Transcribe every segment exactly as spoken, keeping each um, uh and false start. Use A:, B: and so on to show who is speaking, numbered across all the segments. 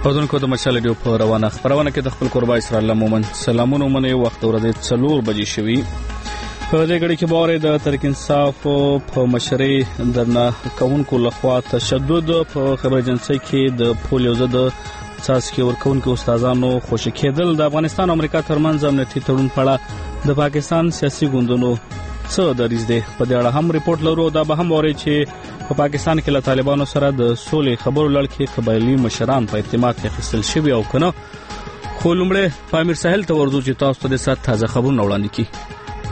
A: اودونکو د مشال ډیو په روانه خبرونه کې د خپل قربا اسرائیل مومن سلامونه منې وخت ورځ څلور بجې شوي په دې غړي کې باور د تحریک انصاف په مشرۍ درنه کونکو لخوا تشدد په خبر ایجنسی کې د پولیو ضد څاڅکي ورکونکو استادانو خوشی کېدل د افغانستان او امریکا ترمنځ امنیتي تړون په اړه د پاکستان سیاسي ګوندونو څه دریځ دی په دې اړه هم ریپورت لرو. دا به هم وری چې په پا پاکستان کې له طالبانو سره د سولې خبرو لړ کې قبایلي مشران په اعتماد کې اخیستل شوي او کنه خو لومړی په امیر ساحل ته ورځو چې تاسو ته د سات تازه خبرونه وړاندې کړي.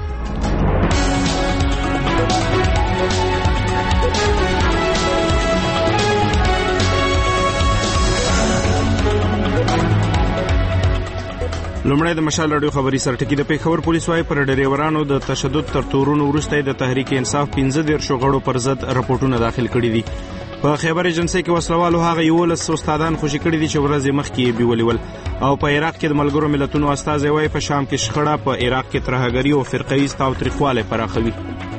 B: لومړی د مشال راډیو خبري سرټکی د پیښور پولیس وايي پر ډریورانو د تشدد تر تورونو وروسته د تحریک انصاف پنځه دېرش غړو پر ضد راپورټونه داخل کړي دي. په خیبر ایجنسی کې وسلوالو هغه یولس استادان خوشی کړي دي چې ورځې مخکې بیولول او په عراق کې د ملګرو ملتونو استازي وايي په شام کې شخړه په عراق کې ترهګري او فرقه‌ایز تاوتریخواله پراخوي.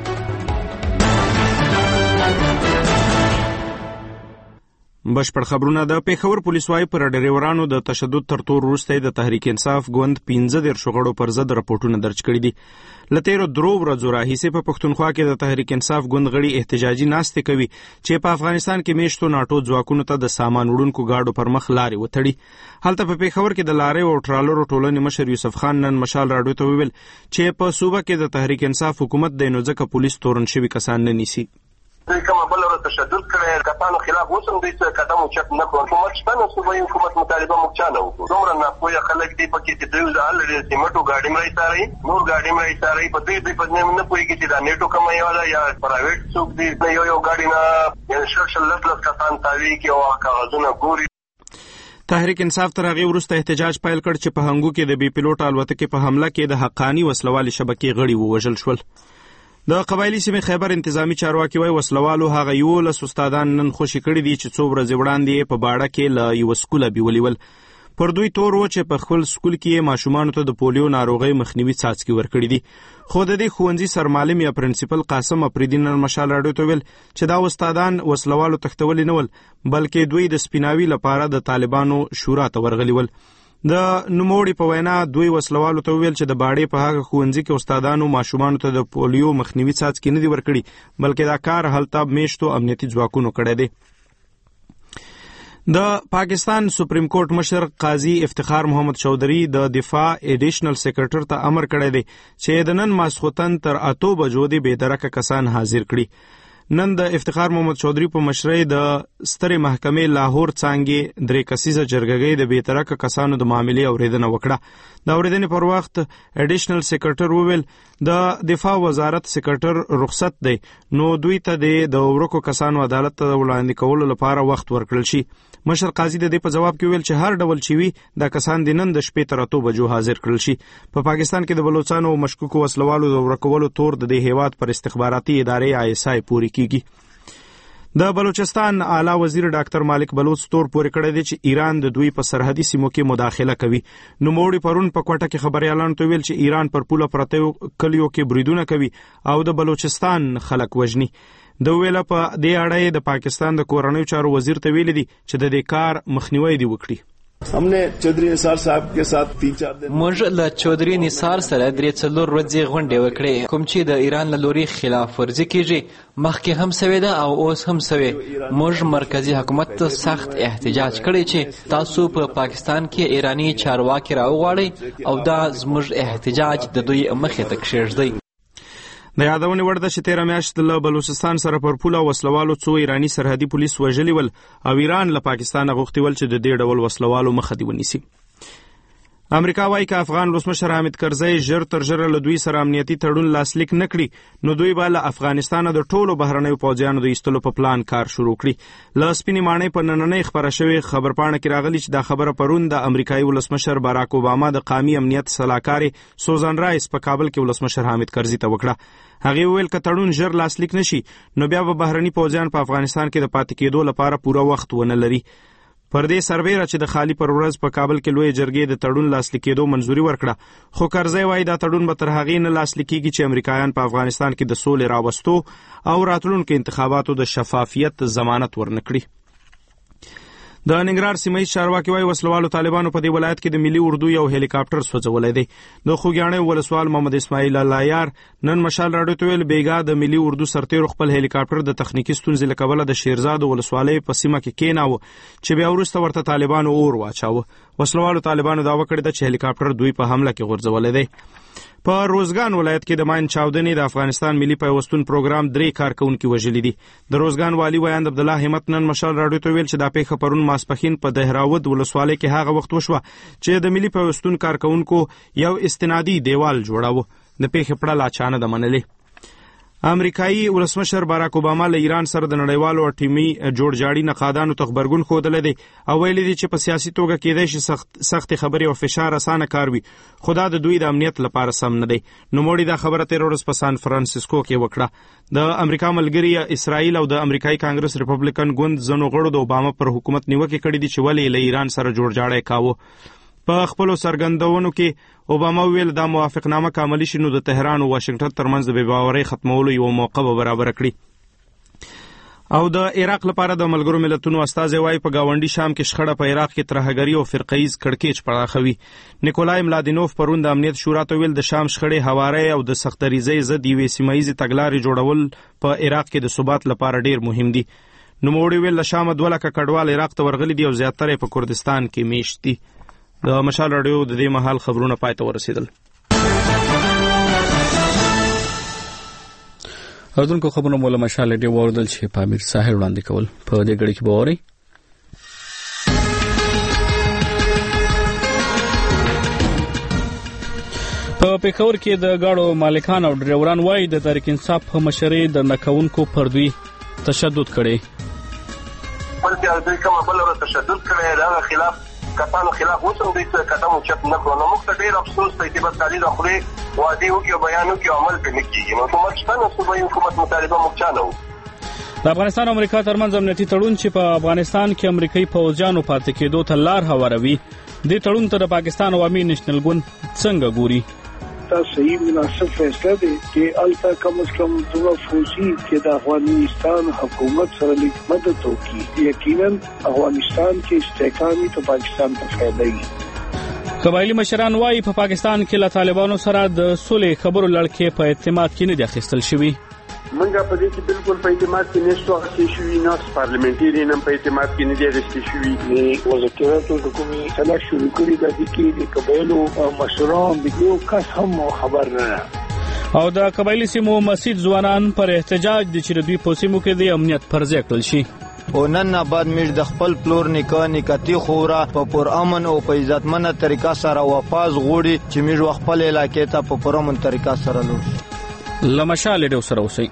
B: بشپړ خبرونه د پیښور پولیس وايي پر ډریورانو د تشدد تر تور وروسته د تحریک انصاف ګوند پنځه دېرش غړو پر ضد راپورټونه درج کړي دي. لته درو ورځو راهیسې په پښتونخوا کې د تحریک انصاف ګوند غړي احتجاجي ناستې کوي چې په افغانستان کې میشتو ناټو ځواکونو ته د سامان وړونکو گاډو پر مخ لارې وتړي. هلته په پیښور کې د لارې او ټرالرو ټولنې مشر یوسف خان نن مشال راډیو ته ویل چې په صوبه کې د تحریک انصاف حکومت د نو ځکه پولیس تورن شوي کسان نه نیسي.
C: دوی کومه بل ورځ تشدد کړی کسانو خلاف اوسم دوی څه قدم اوچت نه کړ. حکومت شته نو صوبایي حکومت مطالبه موږ چا نه وکړو. دومره ناپوهه خلک دي په کې چې دوی ځان لري سیمټو ګاډي مړی ساري نور ګاډي مړی ساري په دې دې په نه پوهېږي چې دا نیټو کومه یو ده یا پرایویټ څوک دي یو یو ګاډي نه یا شل شل لس لس کسان تاوي کې او کاغذونه ګوري.
B: تحریک انصاف تر هغه وروسته احتجاج پیل کړ چې په هنګو کې د بي پیلوټ الوتکې په حمله کې د حقانی وسلوالي شبکې غړي ووژل شول. د قبایلی سیمې خیبر انتظامی چارواکي وايي وسلوالو هغه یولس استادان نن خوشی کړي دي چې څو ورځې وړاندې په باړه کې له یو سکوله بیولول. پر دوی تور و چې په خپل سکول کې ماشومانو ته د پولیو ناروغي مخنیوي څاڅکي ورکړي دي. خو د دې ښوونځي سرمعلم یا پرنسپل قاسم افریدی نن مشال راډیو ته ویل چې دا استادان وسلوالو تختولي نه ول بلکې دوی د سپیناوي لپاره د طالبانو شورا ته ورغلي ول. د نوموړي په وینا دوی وسلوالو ته ویل چې د باړې په هغه ښوونځي کې استادانو ماشومانو ته د پولیو مخنیوي څاڅکي نه دي ورکړي بلکې دا کار هلته میشتو امنیتي ځواکونو کړی دی. د پاکستان سپریم کورټ مشر قاضي افتخار محمد چودھری د دفاع ایډیشنل سیکریټر ته امر کړی دی چې د نن ماسخوتن تر اتو بجو دی بې درکه کسان حاضر کړي. نن د افتخار محمد چودھری په مشرۍ د سترې محکمې لاهور څانګې درې کسیزه جرګګۍ د بیترکه کسانو د معاملې اوریدنه وکړه. د اوریدنې پر وخت ایډیشنل سیکریټر وویل د دفاع وزارت سیکریټر رخصت دی نو دوی ته د ورکو کسانو عدالت ته وړاندې کولو لپاره وخت ورکړل شي. مشر قاضي د دې په جواب کې ویل چې هر ډول چې وي دا کسان د نن د شپې تر اتو بجو حاضر کړل شي. په پاکستان کې د بلوچستان او مشکوکو وسلوالو د ورکولو تور د دې هیواد پر استخباراتي ادارې آی اس آی پوری کیږي. د بلوچستان اعلی وزیر ډاکټر مالک بلوچ تور پورې کړی دی چې ایران د دوی په سرحدي سیمو کې مداخله کوي. نوموړي پرون په کوټه کې خبريالانو ته ویل چې ایران پر پوله پرته کلیو کې بریدونه کوي او د بلوچستان خلک وژني. د ویله په دې اړه د پاکستان د کورنیو چارو وزیر ته ویل دي چې د دې کار مخنیوي دی وکړي.
D: हमने चौधरी निसार साहब के साथ तीन चार दिन
E: موږ له چودھری نثار سره درې څلور ورځې غونډې وکړې کوم چې د ایران له لوري خلاف ورزي کیږي مخکې هم سوي ده او اوس هم سوي. موږ مرکزی حکومت ته سخت احتجاج کړی چې تاسو په پا پاکستان کې ایرانی چارواکي راوغواړئ او دا زموږ احتجاج د دوی مخې ته کښېږدئ.
B: د یادونې وړ ده چې تیره میاشت له بلوچستان سره پر پوله وسلوالو څو ایرانی سرحدي پولیس وژلي ول او ایران له پاکستان غوښتي ول چې د دې ډول وسلوالو مخه دې ونیسي. امریکا وايي که افغان ولسمشر حامد کرزی ژر تر ژره له دوی سره امنیتي تړون لاسلیک نه کړي نو دوی به له افغانستانه د ټولو بهرنیو پوځیانو د ایستلو په پلان کار شروع کړي. له سپینې ماڼۍ په نننۍ خبره شوې خبرپاڼه کې راغلي چې دا خبره پرون د امریکایي ولسمشر باراک اوباما د قومي امنیت سلاکارې سوزان رایس په کابل کې ولسمشر حامد کرزي ته وکړه. هغه ویل که تړون ژر لاسلیک نشي نو بیا به بهرني پوځیان په افغانستان کې د پاتې کېدو لپاره پوره وخت ونه لري. پر دې سربیره چې د خالی پر ورځ په کابل کې لوی جرګې د تړون لاسلیک کېدو منځوري ورکړه خو کرزی وايي دا تړون به تر هغې نه لاسلیک کېږي چې امریکایان په افغانستان کې د سولې راوستو او راتلونکو انتخاباتو د شفافیت ضمانت ورنکړي. د ننګرهار سیمه چارواکي وايي وسلوالو طالبانو په دې ولایت کې د ملي اردو یو هلیکاپټر سوځولی دی. د خوږیاڼي ولسوال محمد اسماعیل لایار نن مشال راډیو ته ویل بیګا د ملي اردو سرتیرو خپل هلیکاپټر د تخنیکی ستونزې له کبله د شیرزاد ولسوالۍ په سیمه کې کېناوه چې بیا وروسته ورته طالبانو اور واچاوه. وسلوالو طالبانو دعوه کړې ده چې هلیکاپټر دوی په حمله کې غورځولی دی. په روزګان ولایت کې د ماین چاودنې د افغانستان ملي پیوستون پروګرام درې کارکونکي وژلي دي. د روزګان والي ویاند عبدالله همت نن مشال راډیو ته ویل چې دا پیښه پرون ماسپښین په دهراود ولسوالۍ کې هغه وخت وشوه چې د ملي پیوستون کارکونکو یو استنادي دیوال جوړاوه. د پیښې پړه لا چا نه ده منلې. امریکایي ولسمشر باراک اوباما له ایران سره د نړیوالو اټومي جوړجاړي نقادانو ته غبرګون ښودلی دی او ویلي دي چې په سیاسي توګه کېدای شي سخت سختې خبرې او فشار اسانه کار وي، خو دا د دوی د امنیت لپاره سم نه دی. نوموړي دا خبره تېره ورځ په سان فرانسیسکو کې وکړه. د امریکا ملګري اسرائیل او د امریکایي کانګرس ریپبلیکن ګوند ځینو غړو د اوباما پر حکومت نیوکې کړې دي چې ولې له ایران سره جوړجاړی کاوه. په خپلو څرګندونو کې اوباما ویل دا موافقتنامه که عملي شي نو د تهران او واشنګټن ترمنځ د بې باورۍ ختمولو یوه موقع به برابره کړي. او د عراق لپاره د ملګرو ملتونو استازی وايي په ګاونډي شام کې شخړه په عراق کې ترهګري او فرقهیز کړکېچ پراخوي. نیکولای ملادینوف پرون د امنیت شورا ته ویل د شام شخړې هوارۍ او د سختدریزۍ ضد یوې سیمه ییزې تګلارې جوړول په عراق کې د ثبات لپاره ډیر مهم دي. نوموړي ویل له شامه دوه لکه کډوال عراق ته ورغلي دي او زیاتره په کردستان کې میشت دي. د مشال راډیو د دې مهال خبرونه پای ته ورسېدل.
A: اردوونکو خبرونه مولا مشال راډیو واوریدل چې په امیر ساحل وړاندې کول. په دې غړي کې به واورئ په پېښور کې د ګاډو مالکان او ډریوران وايي د تحریک انصاف په مشرۍ د نکونکو پر دوی تشدد کړي.
C: بلکې دوی کومه بل ورته تشدد کړي دا خلاف کسانو خلاف وسم دوی څه قدم اوچت نه کړو. نو موږ ته ډېر افسوس دی چې بس کالي د خولې وعدې وکړي او بیان وکړي او عمل پرې نه کېږي. نو حکومت شته نو صوبایي حکومت مطالبه موږ چا نه وو.
A: د افغانستان او امریکا ترمنځ امنیتي تړون چې په افغانستان کې امریکایي پوځیانو پاتې کېدو ته لار هواروي، دې تړون ته د پاکستان عوامي نیشنل ګوند څنګه ګوري؟
F: دا صحیح مناسب فیصله دی چې الته کم از کم دوه فوجي چې د افغانستان حکومت سره لیک مدد وکړي. یقینا افغانستان کې استحکامي ته پاکستان ته فایده وي.
A: قبایلی مشران وايي په پاکستان کې له طالبانو سره د صلح خبرو لړکې په اعتماد کې نه دي اخیستل شوي.
G: منګه په دې کې بالکل په اعتماد کې نشو اخیستل شوي، نه پارلیمنټري نه په اعتماد کې نه دي اخیستل شوي.
F: د وزارتو د کومې سلا شروع کړي د دې کې د قبایلو مشران د یو کس هم خبر نه.
A: او د قبایلی سیمو مسجد ځوانان پر احتجاج دي چې دوی په سیمو کې د امنیت پر ځای کړل شي.
H: او نن نه بعد موږ د خپل پلور نکاح نکاتی خورا په پر امن او په عزتمنه طریقه سره واپس غوړي چې موږ خپل علاقې ته په پر امن طریقه سره لور لمشال ډیو سره اوسئ.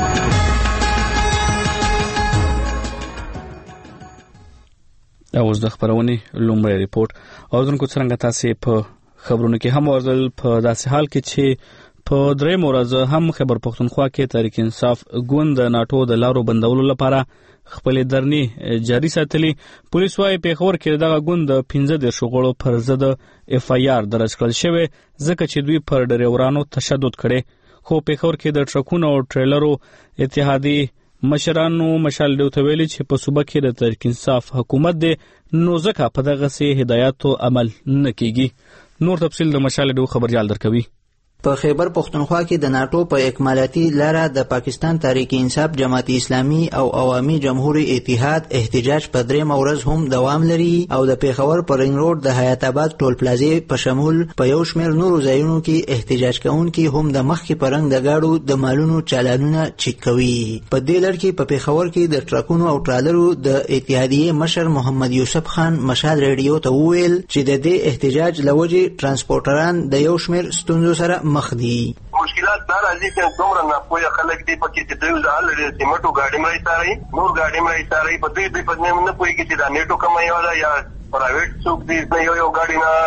H: اوس د خبرونې لومړی ریپورت. اوردونکو څنګه تاسو په خبرونو کې هم ورزل په داسې حال کې چې په درې مورزه هم خبر پښتونخوا کې تحریک انصاف ګوند د ناتو د لارو بندولو لپاره خپل درنی جاری ساتلی. پولیس وايي پېښور کې دغه ګوند د پنځه دېرش غړو پر ضد اف آی آر درج کړل شوی ځکه چې دوی پر ډریورانو تشدد کړي. خو پېښور کې د ټرکونو او ټریلرو اتحادی مشرانو مشال ډیو ته ویلي چې په صوبه کې د تحریک انصاف حکومت دی نو ځکه په دغه سي هدایاتو عمل نه کیږي. نور تفصیل د مشال ډیو خبريال درکوي.
I: په خیبر پښتونخوا کې د ناتو په اکمالاتي لاره د پاکستان تحریک انصاف جماعت اسلامي او عوامي جمهوریت اتحاد احتجاج په درې مورز هم دوام لري او د پیښور پر رنګ روډ د حیات آباد ټول پلازي په شمول په یو شمېر نورو ځایونو کې احتجاج کوونکي هم د مخکې په رنګ د گاډو د مالونو چالانونه چیک کوي. په دې لړ کې په پیښور کې د ټرکونو او ټرالرو د اتحادیې مشر محمد یوسف خان مشال ریډیو ته وویل چې د دې احتجاج لوجې ترانسپورټران د یو شمېر ستونزو سره مخ دي.
C: مشکلات دا راځي چې څومره ناپوهه خلک دي پکې چې دوی ځان لري سیمټو گاډي مړی ساري نور گاډي مړی ساري په دې په دې نه پوهیږي چې دا نیټو کمای ولا یا پرایویټ څوک دي یو یو گاډي نه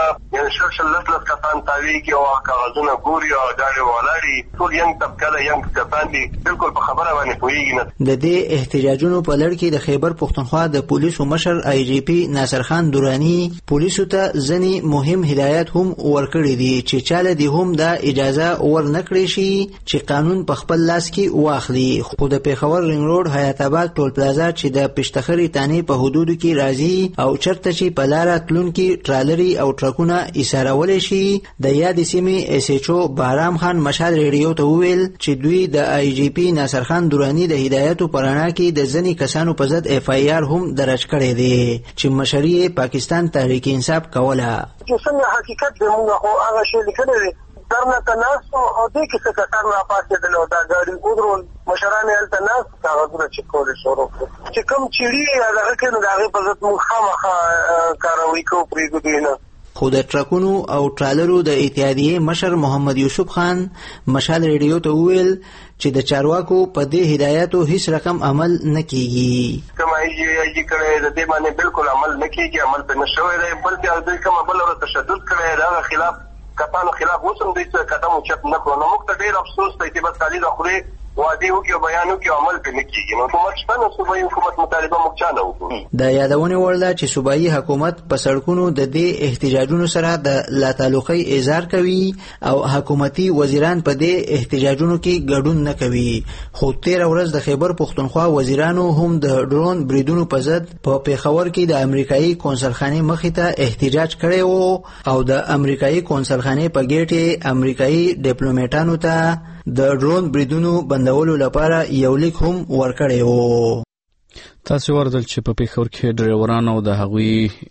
C: شل شل لس لس کسان تاویږي او کاغذونه ګوري او داړي ولاړي ټول ینګ طبقه ده ینګ کسان دي بالکل په خبره باندې پوهیږي نه.
I: د دې احتجاجونو په لړ کې د خیبر پښتونخوا د پولیسو مشر آی جی پی ناصر خان درانی پولیسو ته ځنې مهم هدایت هم ورکړي دي چې چاله دي هم دا اجازه ورنکړي شي چې قانون په خپل لاس کې واخلي. خو د پیښور رینګ روډ حیات آباد ټول پلازا چې د پشتخري تانی په حدودو کې راځي او چرته چې په لار تلونکي ټرالري او ټرکونه ایسارول شي د یادې سیمې ایس ایچ او بارام خان مشال ریډیو ته وویل چې دوی د آی جی پی ناصر خان درانی د هدایتو پرانا کې د ځنې کسانو په ضد اف آی آر هم درج کړی دی چې مشري پاکستان تحریک انصاف کوله.
F: چې څنګه حقیقت دی موږ خو هغه شی لیکلی دی درنه تناسو او دې کې څه کسان راپاسېدل او دا ګاډي ودرول مشران یې هلته ناست کاغذونه چک کول شروع کړل چې کوم چیړي یا دغه کې نو د هغې په ضد موږ خامخا کاروي کوو پرېږدو نه.
I: خو د ټرکونو او ټرالرو د اتحادیې مشر محمد یوسف خان مشال ریډیو ته وویل چې د چارواکو په دې هدایاتو هیڅ رقم عمل نه کیږي.
C: کوم یې کړی د دې باندې بالکل عمل نه کیږي عمل په نشوي دی بلکې دوی کوم بل ور تشدد کړی دا خلاف کسانو خلاف اوسم دوی څه قدم اوچت نه کړو. نو موږ ته ډېر افسوس دی چې بس خالي د خولې وعدې وکړي او بیان وکړي او عمل پرې نه کېږي. نو حکومت شته نو صوبایي حکومت مطالبه موږ چا نه وکړو.
I: د یادونې وړ ده چې صوبایي حکومت په سړکونو د دې احتجاجونو سره د لاتعلقۍ اظهار کوي او حکومتي وزیران په دې احتجاجونو کې ګډون نه کوي. خو تېره ورځ د خیبر پښتونخوا وزیرانو هم د ډرون بریدونو په ضد په پیښور کې د امریکایي کونسلخانې مخې ته احتجاج کړی و او د امریکایي کونسلخانې په ګېټ یې امریکایي ډیپلوماټانو ته د ډرون بریدونو بندولو لپاره یو لیک هم ورکړی و.
A: تاسو ورته چې په پیښور کې ډرایوران او د هغوی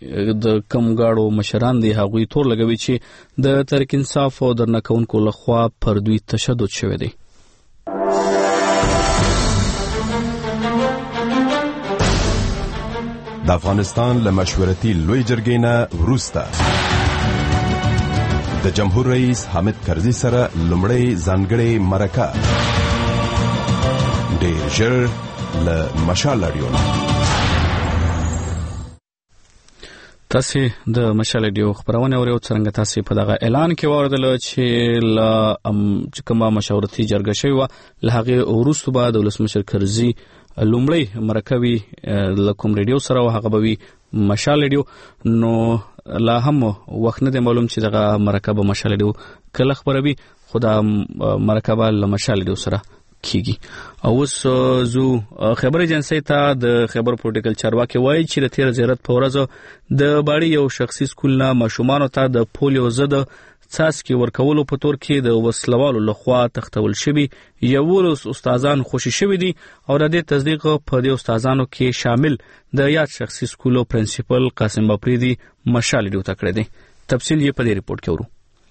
A: د کم گاډو مشران دي هغوی تور لګوي چې د تحریک انصاف او درنه کوونکو لخوا پر دوی تشدد شوی دی.
J: د افغانستان له مشورتي لوی جرګې نه وروسته د جمهور رئیس حامد کرزي سره لومړی ځانګړی مرکه ډېر ژر له مشال رادیو.
A: تاسو د مشال رادیو خبرونه اورئ او څنګه تاسو په دغه اعلان کې واردل چې لا کومه مشورتي جرګه شوی و له هغه وروسته بعد ولسمشر کرزي لومړی مرکوي له کوم رادیو سره او هغه به مشال رادیو. نو لا هم وخت نه دی معلوم چې دغه مرکه به مشال رادیو کله خبروي خو دا مرکه به له مشال رادیو سره کیږي. او اوس زو خبر ایجنسی ته د خبر پروتوکول چارواکي وایي چې د تیر زیارت په ورځ د باړي یو شخصي سکول نه ماشومان ته د پولیو ضد څاڅکي ورکولو په تور کې د وسلوالو لخوا تختول شوی یولس استادان خوشی شوی دي او د دې تصدیق په دې استادانو کې شامل د یاد شخصي سکولو پرنسپل قاسم بپریدي مشال ډیو تکړه دي. تفصیل یې په دې ریپورت کې ورو.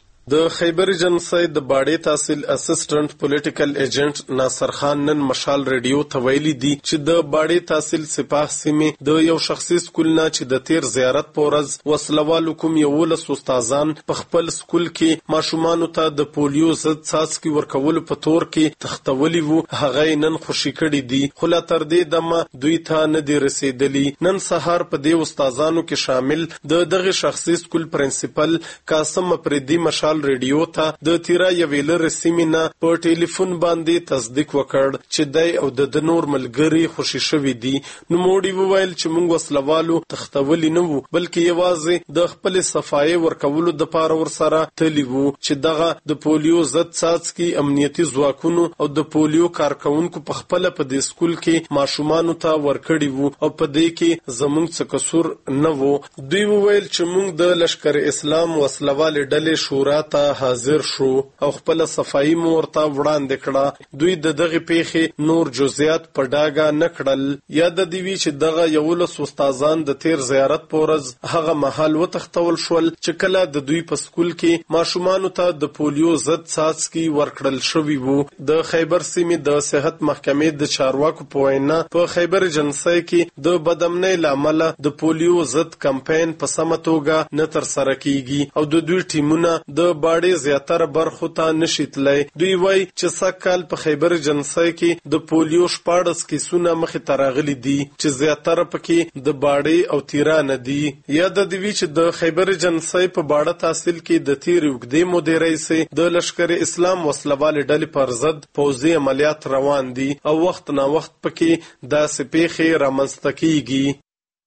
B: د خیبر ایجنسی د باړې تحصیل اسسټنټ پولیټیکل ایجنټ ناصر خان نن مشال ریډیو ته ویلي دي چې د باړې تحصیل سپاه سیمې د یو شخصي سکول نه چې د تیر زیارت په ورځ وسلوالو کوم یولس استادان په خپل سکول کې ماشومانو ته د پولیو ضد څاڅکي ورکولو په تور کې تختولي وو هغه نن خوشي کړي دي. خو لا تر دې دمه دوی ته نه دي رسیدلي. نن سهار په دې استادانو کې شامل د دغه شخصي سکول پرنسپل قاسم بپریدي مشال ریډیو ته د تیرا یویلر سیمینا په ټلیفون باندې تصدیق وکړ چې دای او د نور ملګری خوشی شوی دي. نو موډي وویل چې موږ وسلوالو تختولی نه وو بلکې یوازې د خپل صفای ورکولو د پاره ور سره تلی وو چې دغه د پولیو ضد څاڅکي امنیتي ځواکونو او د پولیو کارکونکو په خپل په د سکول کې ماشومانو ته ورکړی وو او په دې کې زموږ څه قصور نه وو. دوی وویل چې موږ د لشکر اسلام وسلوال ډلې شورا ته حاضر شو او خپل صفائی مورته وړاندې کړه. دوی د دغه پیښې نور جزئیات په ډاګه نه کړل. یاد دی وی چې دغه یولس استادان د تیر زیارت په ورځ هغه محل وتختول شول چې کله د دوی په سکول کې ماشومانو ته د پولیو ضد څاڅکي ورکړل شوی وو. د خیبر سیمې د صحت محکمې د چارواکو په وینا په خیبر ایجنسی کې د بدامنۍ لامل د پولیو ضد کمپاین په سمه توګه نه تر سره کیږي او د دوی ټیمونه د
K: د باډي زیاتره برخو ته نشي تللی. دوی وایي چې سږکال په خیبر جنسای کې د پولیو شپاړس کیسونه مخې ته راغلي دي چې زیاتره پکې د باډي او تیران دي. یا د دوی چې د خیبر جنسای په باډه تحصیل کې د تیر وګړي مدیرۍ سي د لشکر اسلام وسلوالې ډلې پر ضد پوځي عملیات روان دي او وخت نا وخت پکې داسې پیښې رامنځته کیږي.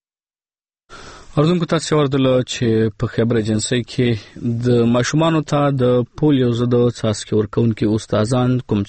A: اردوونکو تاسو وردل چې په خیبر جنسي کې د ماشومانو ته د پولیو ضد څاڅکي ورکونکو استادان کوم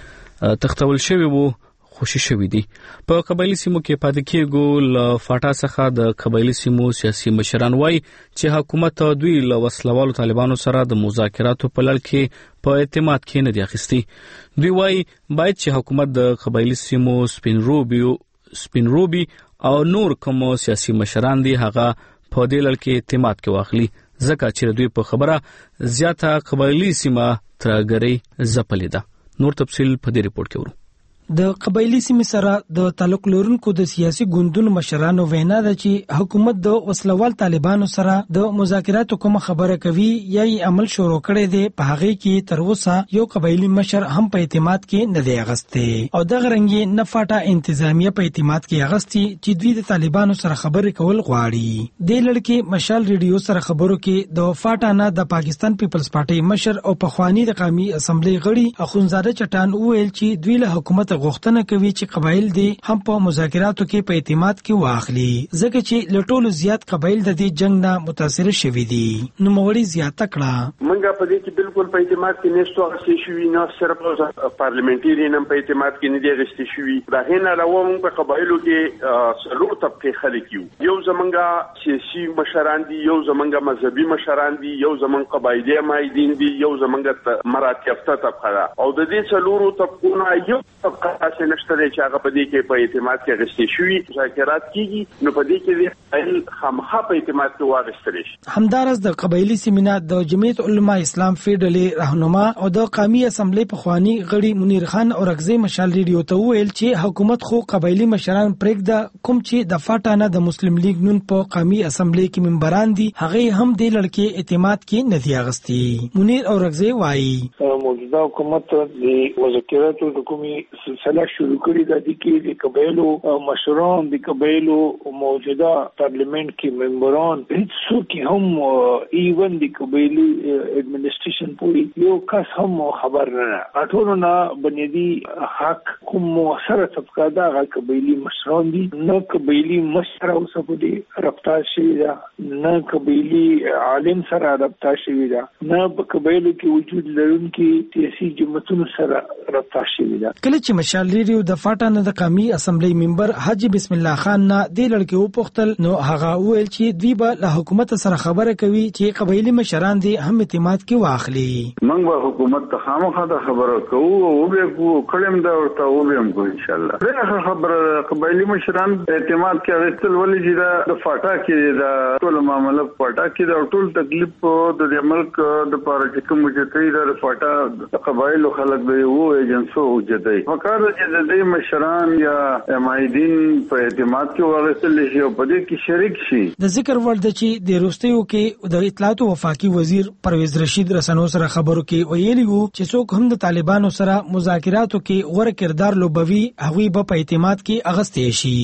A: چې تختول شوی وو خوشی شوی دي. په قبایلی سیمو کې پاتې کېږي ل فاټا څخه د قبایلی سیمو سیاسي مشران وایي چې حکومت دوی له وسلوالو طالبانو سره د مذاکراتو په لړ کې په اعتماد کې نه دی اخیستی. دوی وایي باید چې حکومت د قبایلی سیمو سپینروبي سپینروبي او نور کوم سیاسي مشران دي هغه په دې لړ کې اعتماد کې واخلي ځکه چې دوی په خبره زیاته قبایلی سیمه ترګری زپلې ده. نور تفصیل په دې ریپورت کې ورو.
L: د قبایلی سیمې سره د تعلق لرونکو د سیاسي ګوندونو مشرانو وینا ده چې حکومت د وسلوال طالبانو سره د مذاکراتو کوم خبره کوي یا یې عمل شروع کړی دی. په هغه کې تر اوسه یو قبایلی مشر هم په اعتماد کې نه دی اغسته او دغه رنګ نه فاټا انتظامیه په اعتماد کې اغستی چې دوی د طالبانو سره خبرې کول غواړي. د لړکې مشال ریډیو سره خبرو کې د فاټا نه د پاکستان پیپلز پارټي مشر او پخوانی د قومي اسمبلی غړي اخونزاده چټان وویل چې دوی له حکومت غوښتنه کوي چې قبایل دي هم په مذاکراتو کې په اعتماد کې واخلي ځکه چې لټولو زیات قبایل د دې جنگ نه متاثر شوي دي. نو موري زیاته کړه
G: منګه په دې کې بالکل په اعتماد کې نشو غشي شوی نه صرف پارلیمنټری نم په اعتماد کې نه دی غشي شوی. دا هیڅ علاوه موږ په قبایلو کې څلور طبقه خلک یو یو زمونږه سیاسي مشران دي یو زمونږه مذهبي مشران دي یو زمونږ قبایلی مایدین دي یو زمونږه مراتبته طبقه او د دې څلورو طبقونو یو طبقه اساسه نشته چې هغه په دې کې په اعتماد کې غشتي شوی مذاکرات کیږي نو په دې کې د خامخا په اعتماد کې واغستل شي.
L: همدارس د قبایلی سیمینار د جمعیت علما اسلام فیډرالي راهنما او د قومي اسمبلی پخوانی غړي منیر خان اورغزی مشال ریډیو ته ویل چې حکومت خو قبایلی مشران پرېږده کوم چې د فاټانه د مسلم لیگ نون په قومي اسمبلی کې منبران دي هغه هم د لړکې اعتماد کې نه دی اغستی. منیر اورغزی وایي
F: موجوده حکومت د مذاکراتو د کومي سلسله شروع کړی د دې کې د قبایلو مشران د قبایلو موجوده پارلیمنت کې ممبران هیڅ هم ایون د قبایلی اډمنسټریشن پوری یو کس هم خبر نه اټولو نه بنیادی حق کوم موثره طبقه دا قبایلی مشران دي نه قبایلی مشر او سپدي رفتار شي دا نه قبایلی عالم سره رفتار شي دا نه په قبایلو کې وجود لرونکي سیاسي جماعتونو سره رفتار شي دا.
L: کله چې مشال ریډیو د فاټانه د قومي اسمبلی ممبر حاجی بسم الله خان نه د لړکې وپوښتل نو هغه ویل چې دوی به له حکومت سره خبره کوي چې قبایلی مشران دي هم اعتماد کې واخلي.
M: موږ به حکومت ته خامخا د خبره کوو او به کو کلم دا ورته ویم کو ان شاء الله. دغه خبره قبایلی مشران اعتماد کې غوښتل ولې چې د فاټا کې د ټول معاملې فاټا کې د ټول تکلیف د ملک د پاره کوم چې د فاټا قبایلو خلک به وو ایجنسو وجدي وکړه چې د دې مشران یا مایدین په اعتماد کې واغستل شي او په دې کې شریک شي.
L: د ذکر ور د چې د روستیو کې د اطلاعات او وفاقي وزیر پرویز رشید رسنو سره خبرو کې ویلي وو چې څوک هم د طالبانو سره مذاکراتو کې غوړه کردار لوبوي هغوی به په اعتماد کې اغستې شي.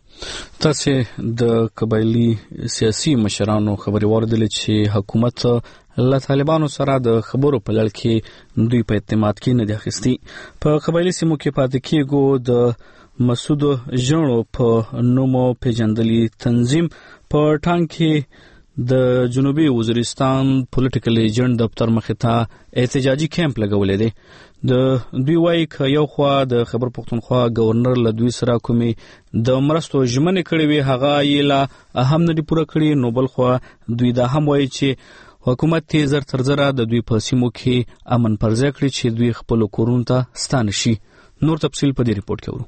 A: تاسو د قبایلی سیاسي مشرانو خبري واردلې چې حکومت له طالبانو سره د خبرو په لړ کې دوی په اعتماد کې نه دي اخیستي. په قبایلی سیمو کې پاتې کېږي د مسعود جنو په نومو پیژندلي تنظیم په ټانګ کې د جنوبي وزیرستان پولیټیکل ایجنټ دفتر مخې ته احتجاجي کیمپ لګولې دي. د دوی وايي ک یو خوا د خبر پښتونخوا گورنر له دوی سره کومي د مرستو ژمنې کړې وي هغه یې لا هم نه دي پوره کړې نو بل خوا دوی دا هم وايي چې حکومت ته زر تر زره د دوی په سیمو کې امن پرځای کړی چې دوی خپل کورونو ته ستانه شي. نور تفصیل په دې ریپورت کې ورو.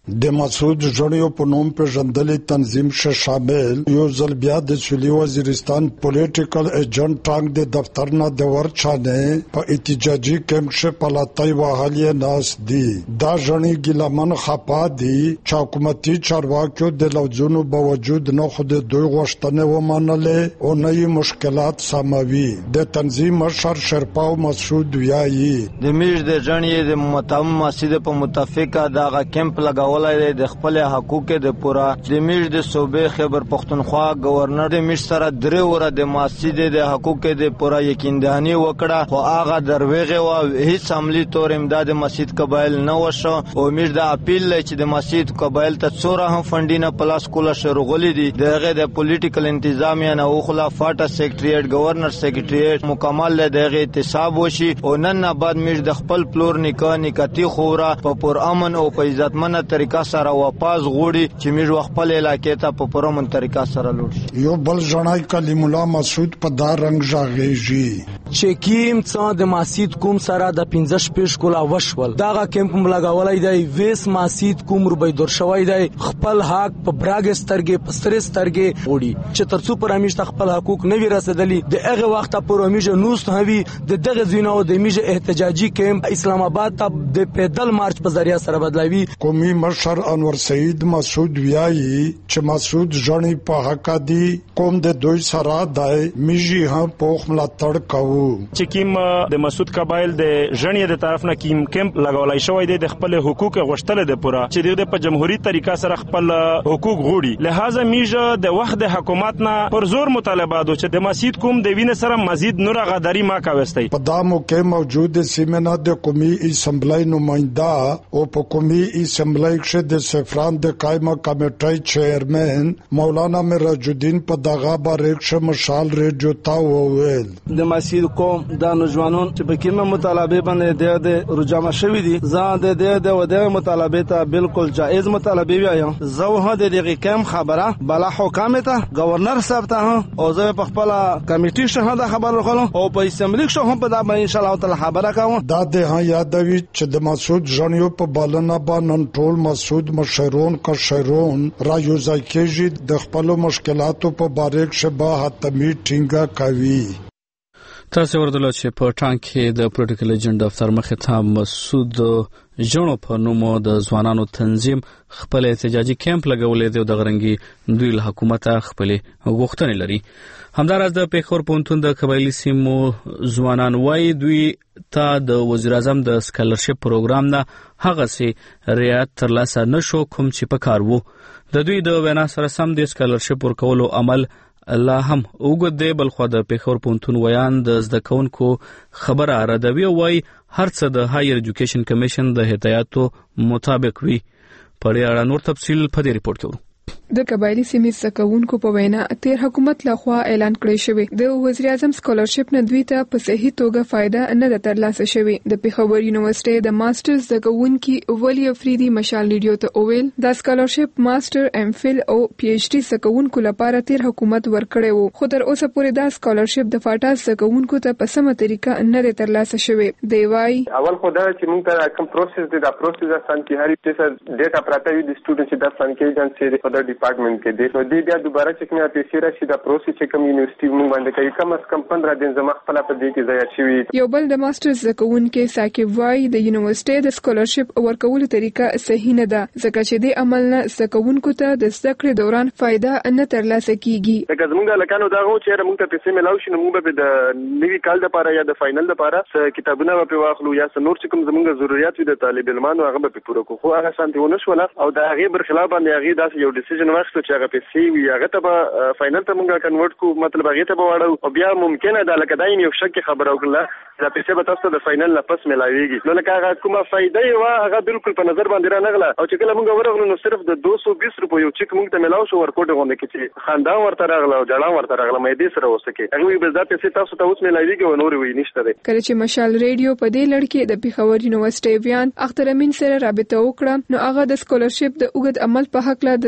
N: د مسعود جړیو په نوم په ژوندلې تنظیم ش شامل یو ځل بیا د سولي وزیرستان پولیټیکل ایجنټ ټانګ د دفتر نه د ورچانه په احتجاجي کیمپ ش پلاتای وهالي ناس دي دا ژړی ګلمن خپا دي چې حکومتي چارواکو د لوجونو باوجود نه خود دوی غوښتنه ومنلې او نه مشکلات سموي د تنظیم مشر شرپاو مسعود ویایي
O: د میش د ژړی د متهم مسجد په متفقه دغه کیمپ لګولای د خپل حقوق د پورا د میش د صوبې خیبر پختونخوا گورنر د میش سره درې وره د مسجد د حقوق د پورا یقیندانی وکړه خو هغه دروغه او هیڅ عملی تور امداد مسجد قبایل نه وشو او میش د اپیل چې د مسجد قبایل ته څوره هم فندینه پلاس کوله شروغلی دي دغه د پولیټیکل انتظامیه نه او خلافات سیکریټریټ گورنر سیکریټریټ مکمل دغه احتساب وشي او نن بعد میش د خپل پلور نکاح نکتی خورا په پر امن او په عزتمنه طریقه سره واپس غوړي چې میش خپل علاقې ته په پر امن طریقه سره لوړ
N: یو بل ژړای کلیم الله مسعود په دا رنگ ژاغېږي
P: چې کیم څا د مسجد کوم سره د پنځه شپږ کولا وشول داغه کیمپ ملګولای دی ویس مسجد کوم روبې دور شوی دی خپل حق په براګ سترګې په ستر سترګې وړي چې ترڅو پر امیش خپل حقوق نه وی رسیدلی د هغه وخت پر امیش نوست هوي د دغه زینو د میج احتجاجي کیمپ اسلام آباد ته د پیدل مارچ په ذریعہ سره بدلاوي
N: قومي مشر انور سعید مسعود ویایي چې مسعود ژړی په حق دي قوم د دوی سره دای میجی هم پوخ ملاتړ کوو
B: چې کیم د مسعود قبایل د ژړی د طرف نه کیم کیمپ لګولای شوی دی د خپل حقوق غوښتل د پورا چې د په جمهوریت طریقه سره خپل حقوق غوړي لہذا میج د وخت د حکومت نه پر زور مطالبه دو چې د مسجد کوم د وینې سره مزید نور غداری ما کاوستي
N: په دا موقع موجود سیمنا د قومي اسمبلی نمائنده او په قومي اسمبلی کې د سفران د قائمه کمیټې چیرمن مولانا میراج الدین په دغه بارک ش مشال ریډیو تا وویل
P: د مسجد قوم د نوجوانون چې په کومه مطالبه باندې د رجامه شوی دي ځان د د د ود مطالبه ته بالکل جائز مطالبه وایم زه هه د دغه کم خبره بلا حکومت گورنر صاحب ته او زه په خپل کمیټې شهاده خبر ورکړم او په اسمبلی کې هم په دا باندې ان شاء الله تعالی خبره کوم
N: دا د ها یادوي چې د مسعود ژړیو په بالنا باندې ټول مسعود مشرون کا شهرون را یو ځای کېږي د خپل مشکلاتو په باره کې شبا حتمی ټینګه کوي
A: تاسو ورته چې په ټانک کې د پروتوکول ایجنټ دفتر مخه ته مسعود جنو په نومو د ځوانانو تنظیم خپل احتجاجي کیمپ لګولې دی د غرنګي دوی له حکومت خپل غوښتنې لري همدارس د پیښور پونتون د قبایلی سیمو ځوانان وای دوی ته د وزیر اعظم د سکالرشپ پروګرام نه هغه سي رعایت ترلاسه نشو کوم چې په کار وو د دوی د وینا سره سم د سکالرشپ ورکولو عمل الله هم وګد دی بل خو د پیښور پونتون ویان د زده کوونکو خبره راډوي وای هر څه د هایر ایجوکیشن کمیشن د هدایاتو مطابق وي په اړه نور تفصیل په دې ریپورت کې ورو
Q: د قبایلی سیمې سکوونکو په وینا تیر حکومت لخوا اعلان کړی شوی د وزیر اعظم سکالرشپ نه دوی ته په صحیح توګه فائدہ نه ترلاسه شوی د پیښور یونیورسيټي د ماسترز د کوونکی ولی افریدي مشال ریډیو ته اویل د سکالرشپ ماستر ام فل او پی ایچ ډی سکوونکو لپاره تیر حکومت ورکړی وو خو تر اوسه پورې دا سکالرشپ د فاټا سکوونکو ته په سمه طریقه نه ترلاسه شوی دی وای
R: اول خدای چې موږ ته کوم پروسس دی دا پروسس آسان کی هر څه ډیټا پراته وي د سټوډنټ چې د فن کې جنسي د ډپارټمنټ کې دی نو دې بیا دوباره چې کومه پیسې راشي دا پروسس چې کوم یونیورسيټي موږ باندې کوي کم از کم پندرہ دن زما خپل په دې کې ځای شوی
Q: یو بل د ماسترز زکوونکو ساکب وای د یونیورسيټي د سکالرشپ ورکولو طریقه صحیح نه ده ځکه چې د عمل نه زکوونکو ته د زده کړې دوران فائدہ نه ترلاسه کیږي
R: لکه زموږ لکانو دا غو چې موږ ته پیسې ملاو شي نو موږ به د نوي کال لپاره یا د فائنل لپاره کتابونه په واخلو یا نور چې کوم زموږ ضرورت وي د طالب علمانو هغه به پوره کوو خو هغه سانتيونه شول او دا هغه برخلاف باندې هغه داسې یو ډیسیژن واخلو چې هغه پیسې وي هغه ته به فائنل ته موږ کنورټ کو مطلب هغه ته به واړو او بیا ممکنه ده لکه دایم یو شک خبره وکړه دا پیسې به تاسو د فائنل نه پس ملاويږي نو لکه هغه کومه فائدې و هغه بالکل په نظر باندې را نغله او چې کله موږ ورغلو نو صرف د دو سو بیس روپیو یو چک موږ ته ملاو شو ورکوټ غونډه کې چې خندا ورته راغله او جړا ورته راغله مې دې سره وسکه هغه به دا پیسې تاسو ته اوس ملاويږي او نور وي نشته ده
Q: کله چې مشال ریډیو په دې لړ کې د پیښور یونیورسيټي ویان اختر امین سره رابطه وکړه نو هغه د سکالرشپ د اوږد عمل په حق لا د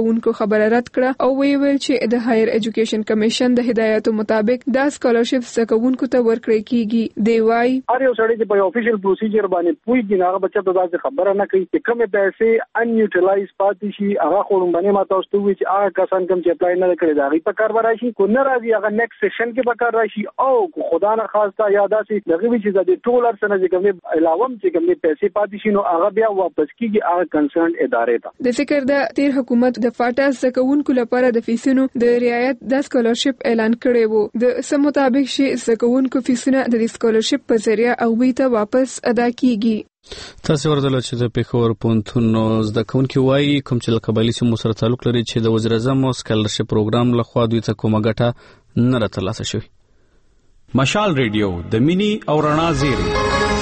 Q: کوونکو خبره رد کړه او ویل چې د هایر ایجوکیشن کمیشن د هدایتو مطابق دا سکالرشپ زده کوونکو ته ورکړل کیږي. دی وايي
S: هر یو سړی چې په افیشل پروسیجر باندې پوي هغه بچا ته دا خبره نه کوي چې کومه پیسې ان یوټیلایز پاتې شي هغه خورم باندې ما تاسو ته وی چې هغه کسان کوم چې اپلای نه کړی دا غي په کار راشي کو نه راځي هغه نیکسټ سیشن کې په کار راشي او خدا نه خواسته یاده سي دغه وی چې د ټولر سره چې کومه علاوه چې کومه پیسې پاتې شي نو هغه بیا واپس کیږي هغه کنسرن ادارې ته.
Q: د فکر د تیر حکومت د فاټا زکونکو لپاره د فیسونو د رعایت د سکالرشپ اعلان کړی وو. د سم مطابق شي زکونکو فیسونه د سکالرشپ په ذریعہ او وی ته واپس ادا کیږي.
A: تاسو ورته چې د پیښور پونتون زده کوونکي وایي کوم چې قبایلی سیمو سره تعلق لري چې د وزیر اعظم سکالرشپ پروګرام لخوا دوی ته کومه ګټه نه راټولاسه شوی.
T: مشال ریډیو د مینی او رڼا زیری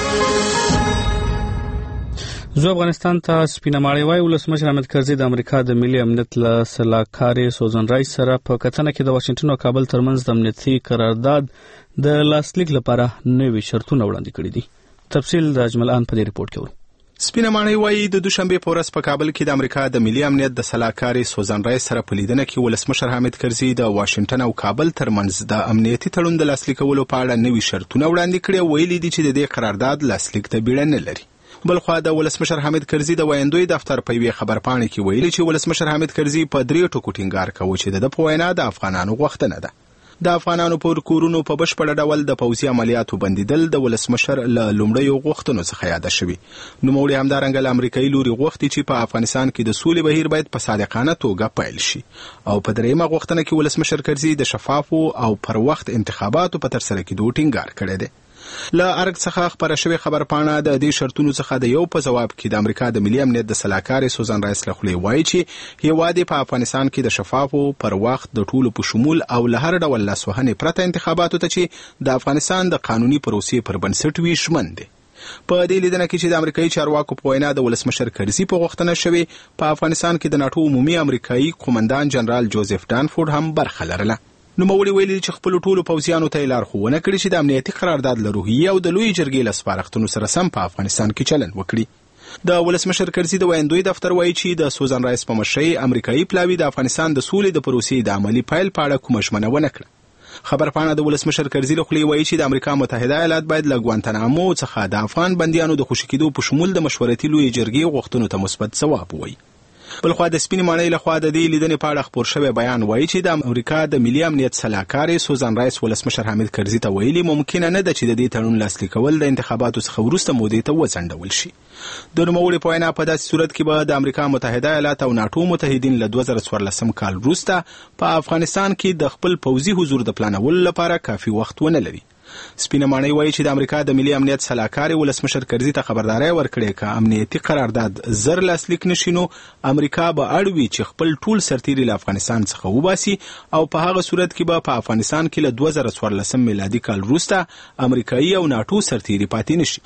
A: زو افغانستان ته سپینماړی وای ولسمشر حامد کرزي د امریکا د ملي امنیت له سلاکاري سوزن رایس سره په کتنه کې د واشنگټن او کابل ترمنځ د امنیتي قرارداد د لاسلیک لپاره نوي شرطونه وړاندې کړي دي. تفصیل د اجمل آن په دې ریپورت کې ورو.
U: سپینماړی وایي د دوشنبه په ورځ په کابل کې د امریکا د ملي امنیت د سلاکاري سوزن رایس سره په لیدنه کې ولسمشر حامد کرزي د واشنگټن او کابل ترمنځ د امنیتي تړون د لاسلیکولو په اړه نوي شرطونه وړاندې کړي. ویلي دي چې د دې قرارداد لاسلیک ته بیړه نه لري. بلخوا د ولسمشر حامد کرزي د وایندوی دفتر په یوه خبرپاڼه کې ویلي چې ولسمشر حامد کرزي په درې ټکو ټینګار کوي چې د په وینا د افغانانو غوښتنه ده. د افغانانو پر کورونو په بشپړ ډول د پوځي عملیاتو بندیدل د ولسمشر له لومړیو غوښتنو څخه یاد شوی. نو موږ همدارنګه له امریکایي لوري غوښتي چې په افغانستان کې د سولې بهیر باید په صادقانه توګه پیل شي او په دریمه غوښتنه کې ولسمشر کرزي د شفافو او پر وخت انتخاباتو په ترسره کېدو ټینګار کړی دی. له ارګ څخه خبره شوې خبرپاڼه د دې شرطونو څخه د یو په جواب کې د امریکا د ملي امنیت د سلاکاري سوزن رایس له خولې وایي چې هیواد په افغانستان کې د شفافو پر وخت د ټولو په شمول او له هر ډول لاسوهنې پرته انتخاباتو ته چې د افغانستان د قانوني پروسې پر بنسټ وي ژمن دی. په دې لیدنه کې چې د امریکایي چارواکو په وینا د ولسمشر کرزي په غوښتنه شوې په افغانستان کې د ناټو عمومي امریکایي قومندان جنرال جوزف ډانفورد هم برخه لرله. نو مولي ویلي چې خپل ټولو پوځیانو ته لارښوونه کړې چې د امنیتي قرارداد له روحیې او د لوی جرګې له سپارښتنو سره سم په افغانستان کې چلند وکړي. د ولسمشر کرزي د وایندوی دفتر وایي چې د سوزن رایس په مشرۍ امریکایي پلاوي د افغانستان د سولې د پروسې د عملی پیل په اړه کومه ژمنه ونه کړه. خبرپاڼه د ولسمشر کرزي له خولې وایي چې د امریکا متحده ایالات باید له ګوانتانامو څخه د افغان بندیانو د خوشي کېدو په شمول د مشورتي لوی جرګې غوښتنو ته مثبت ځواب ووایي. بلخوا د سپینماړی له خوا د دې لیدنې په اړه خپور شوی بیان وایي چې د امریکا د ملي امنیت سلاکاري سوزن رایس ولسمشر حامد کرزي ته ویلي ممکنه نه ده چې د دې تړون لاسلیکول د انتخاباتو څخه وروسته مودې ته وځنډول شي. د نوموړي په وینا په داسې صورت کې به د امریکا متحده ایالات او ناټو متحدین له دوه زره څوارلسم کال وروسته په افغانستان کې د خپل پوځي حضور د پلانولو لپاره کافي وخت ونه لري. سپینماړی وایي چې د امریکا د ملي امنیت سلاکاري ولسمشر کرزي ته خبرداري ورکړې چې امنیتي قرارداد زر لاسلیک نشي نو امریکا به اړوي چې خپل ټول سرتیري له افغانستان څخه وباسي او په هغه صورت کې به په افغانستان کې له دوه زره څوارلسم میلادي کال وروسته امریکایي او ناټو سرتیري پاتې نشي.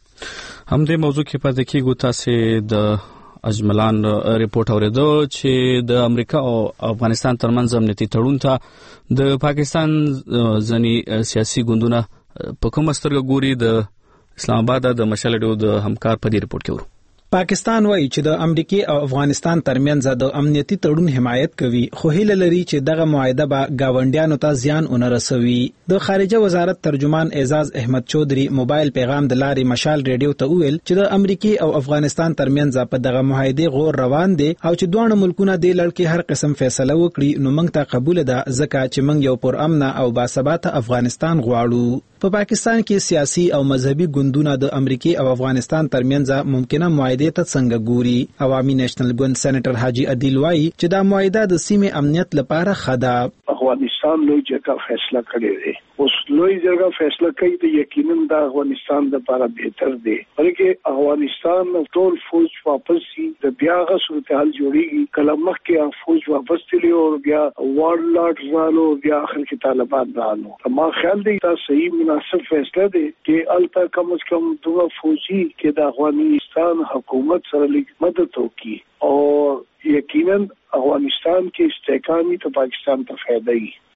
A: هم دې موضوع کې پاتې کېږو. تاسو د اجملان ریپورت اوریدو چې د امریکا او افغانستان ترمنځ امنیتي تړون ته د پاکستان ځنی سیاسي ګوندونه په کومه سترګه ګوري. د اسلام آباد د مشال ډیو د همکار په دې ریپورت کې ورو.
V: پاکستان وایي چې د امریکای او افغانستان ترمنځ د امنیتي تړون حمایت کوي خو هیله لري چې دغه معاهده به گاونډیانو ته زیان ونه رسوي. د خارجه وزارت ترجمان اعزاز احمد چودري موبایل پیغام د لارې مشال ریډیو ته ویل چې د امریکای او افغانستان ترمنځ په دغه معاهده غور روان دي او چې دوه ملکونه د لړ هر قسم فیصله وکړي نو موږ ته قبول ده ځکه چې موږ یو پر امن او باثباته افغانستان غواړو. په پا پاکستان کې سیاسي او مذهبي ګوندونه د امریکای او افغانستان ترمنځ ممکنه معاهده ته څنګه ګوري. عوامي نېشنل ګوند سېنیټر حاجی عدیل وایي چې دا معاهده د سیمې امنیت لپاره خدا.
F: افغانستان لوی جګه فیصله کړې ده اوس لوی جګه فیصله کوي د یقینا د افغانستان لپاره بهتر دی بلکې افغانستان ټول فوج واپس شي د بیا غو صورتحال جوړیږي کله مخکې فوج واپس تللی او بیا وارلارډ رالو بیا اخر کې طالبان رالو. ما خیال دی دا صحیح مناسب فیصله دی چې الته کم از کم دوه فوجي کې د افغانستان حکومت سره لیک مدد وکړي او یقینا افغانستان کې استحکامي ته پاکستان ته فائدہ وي.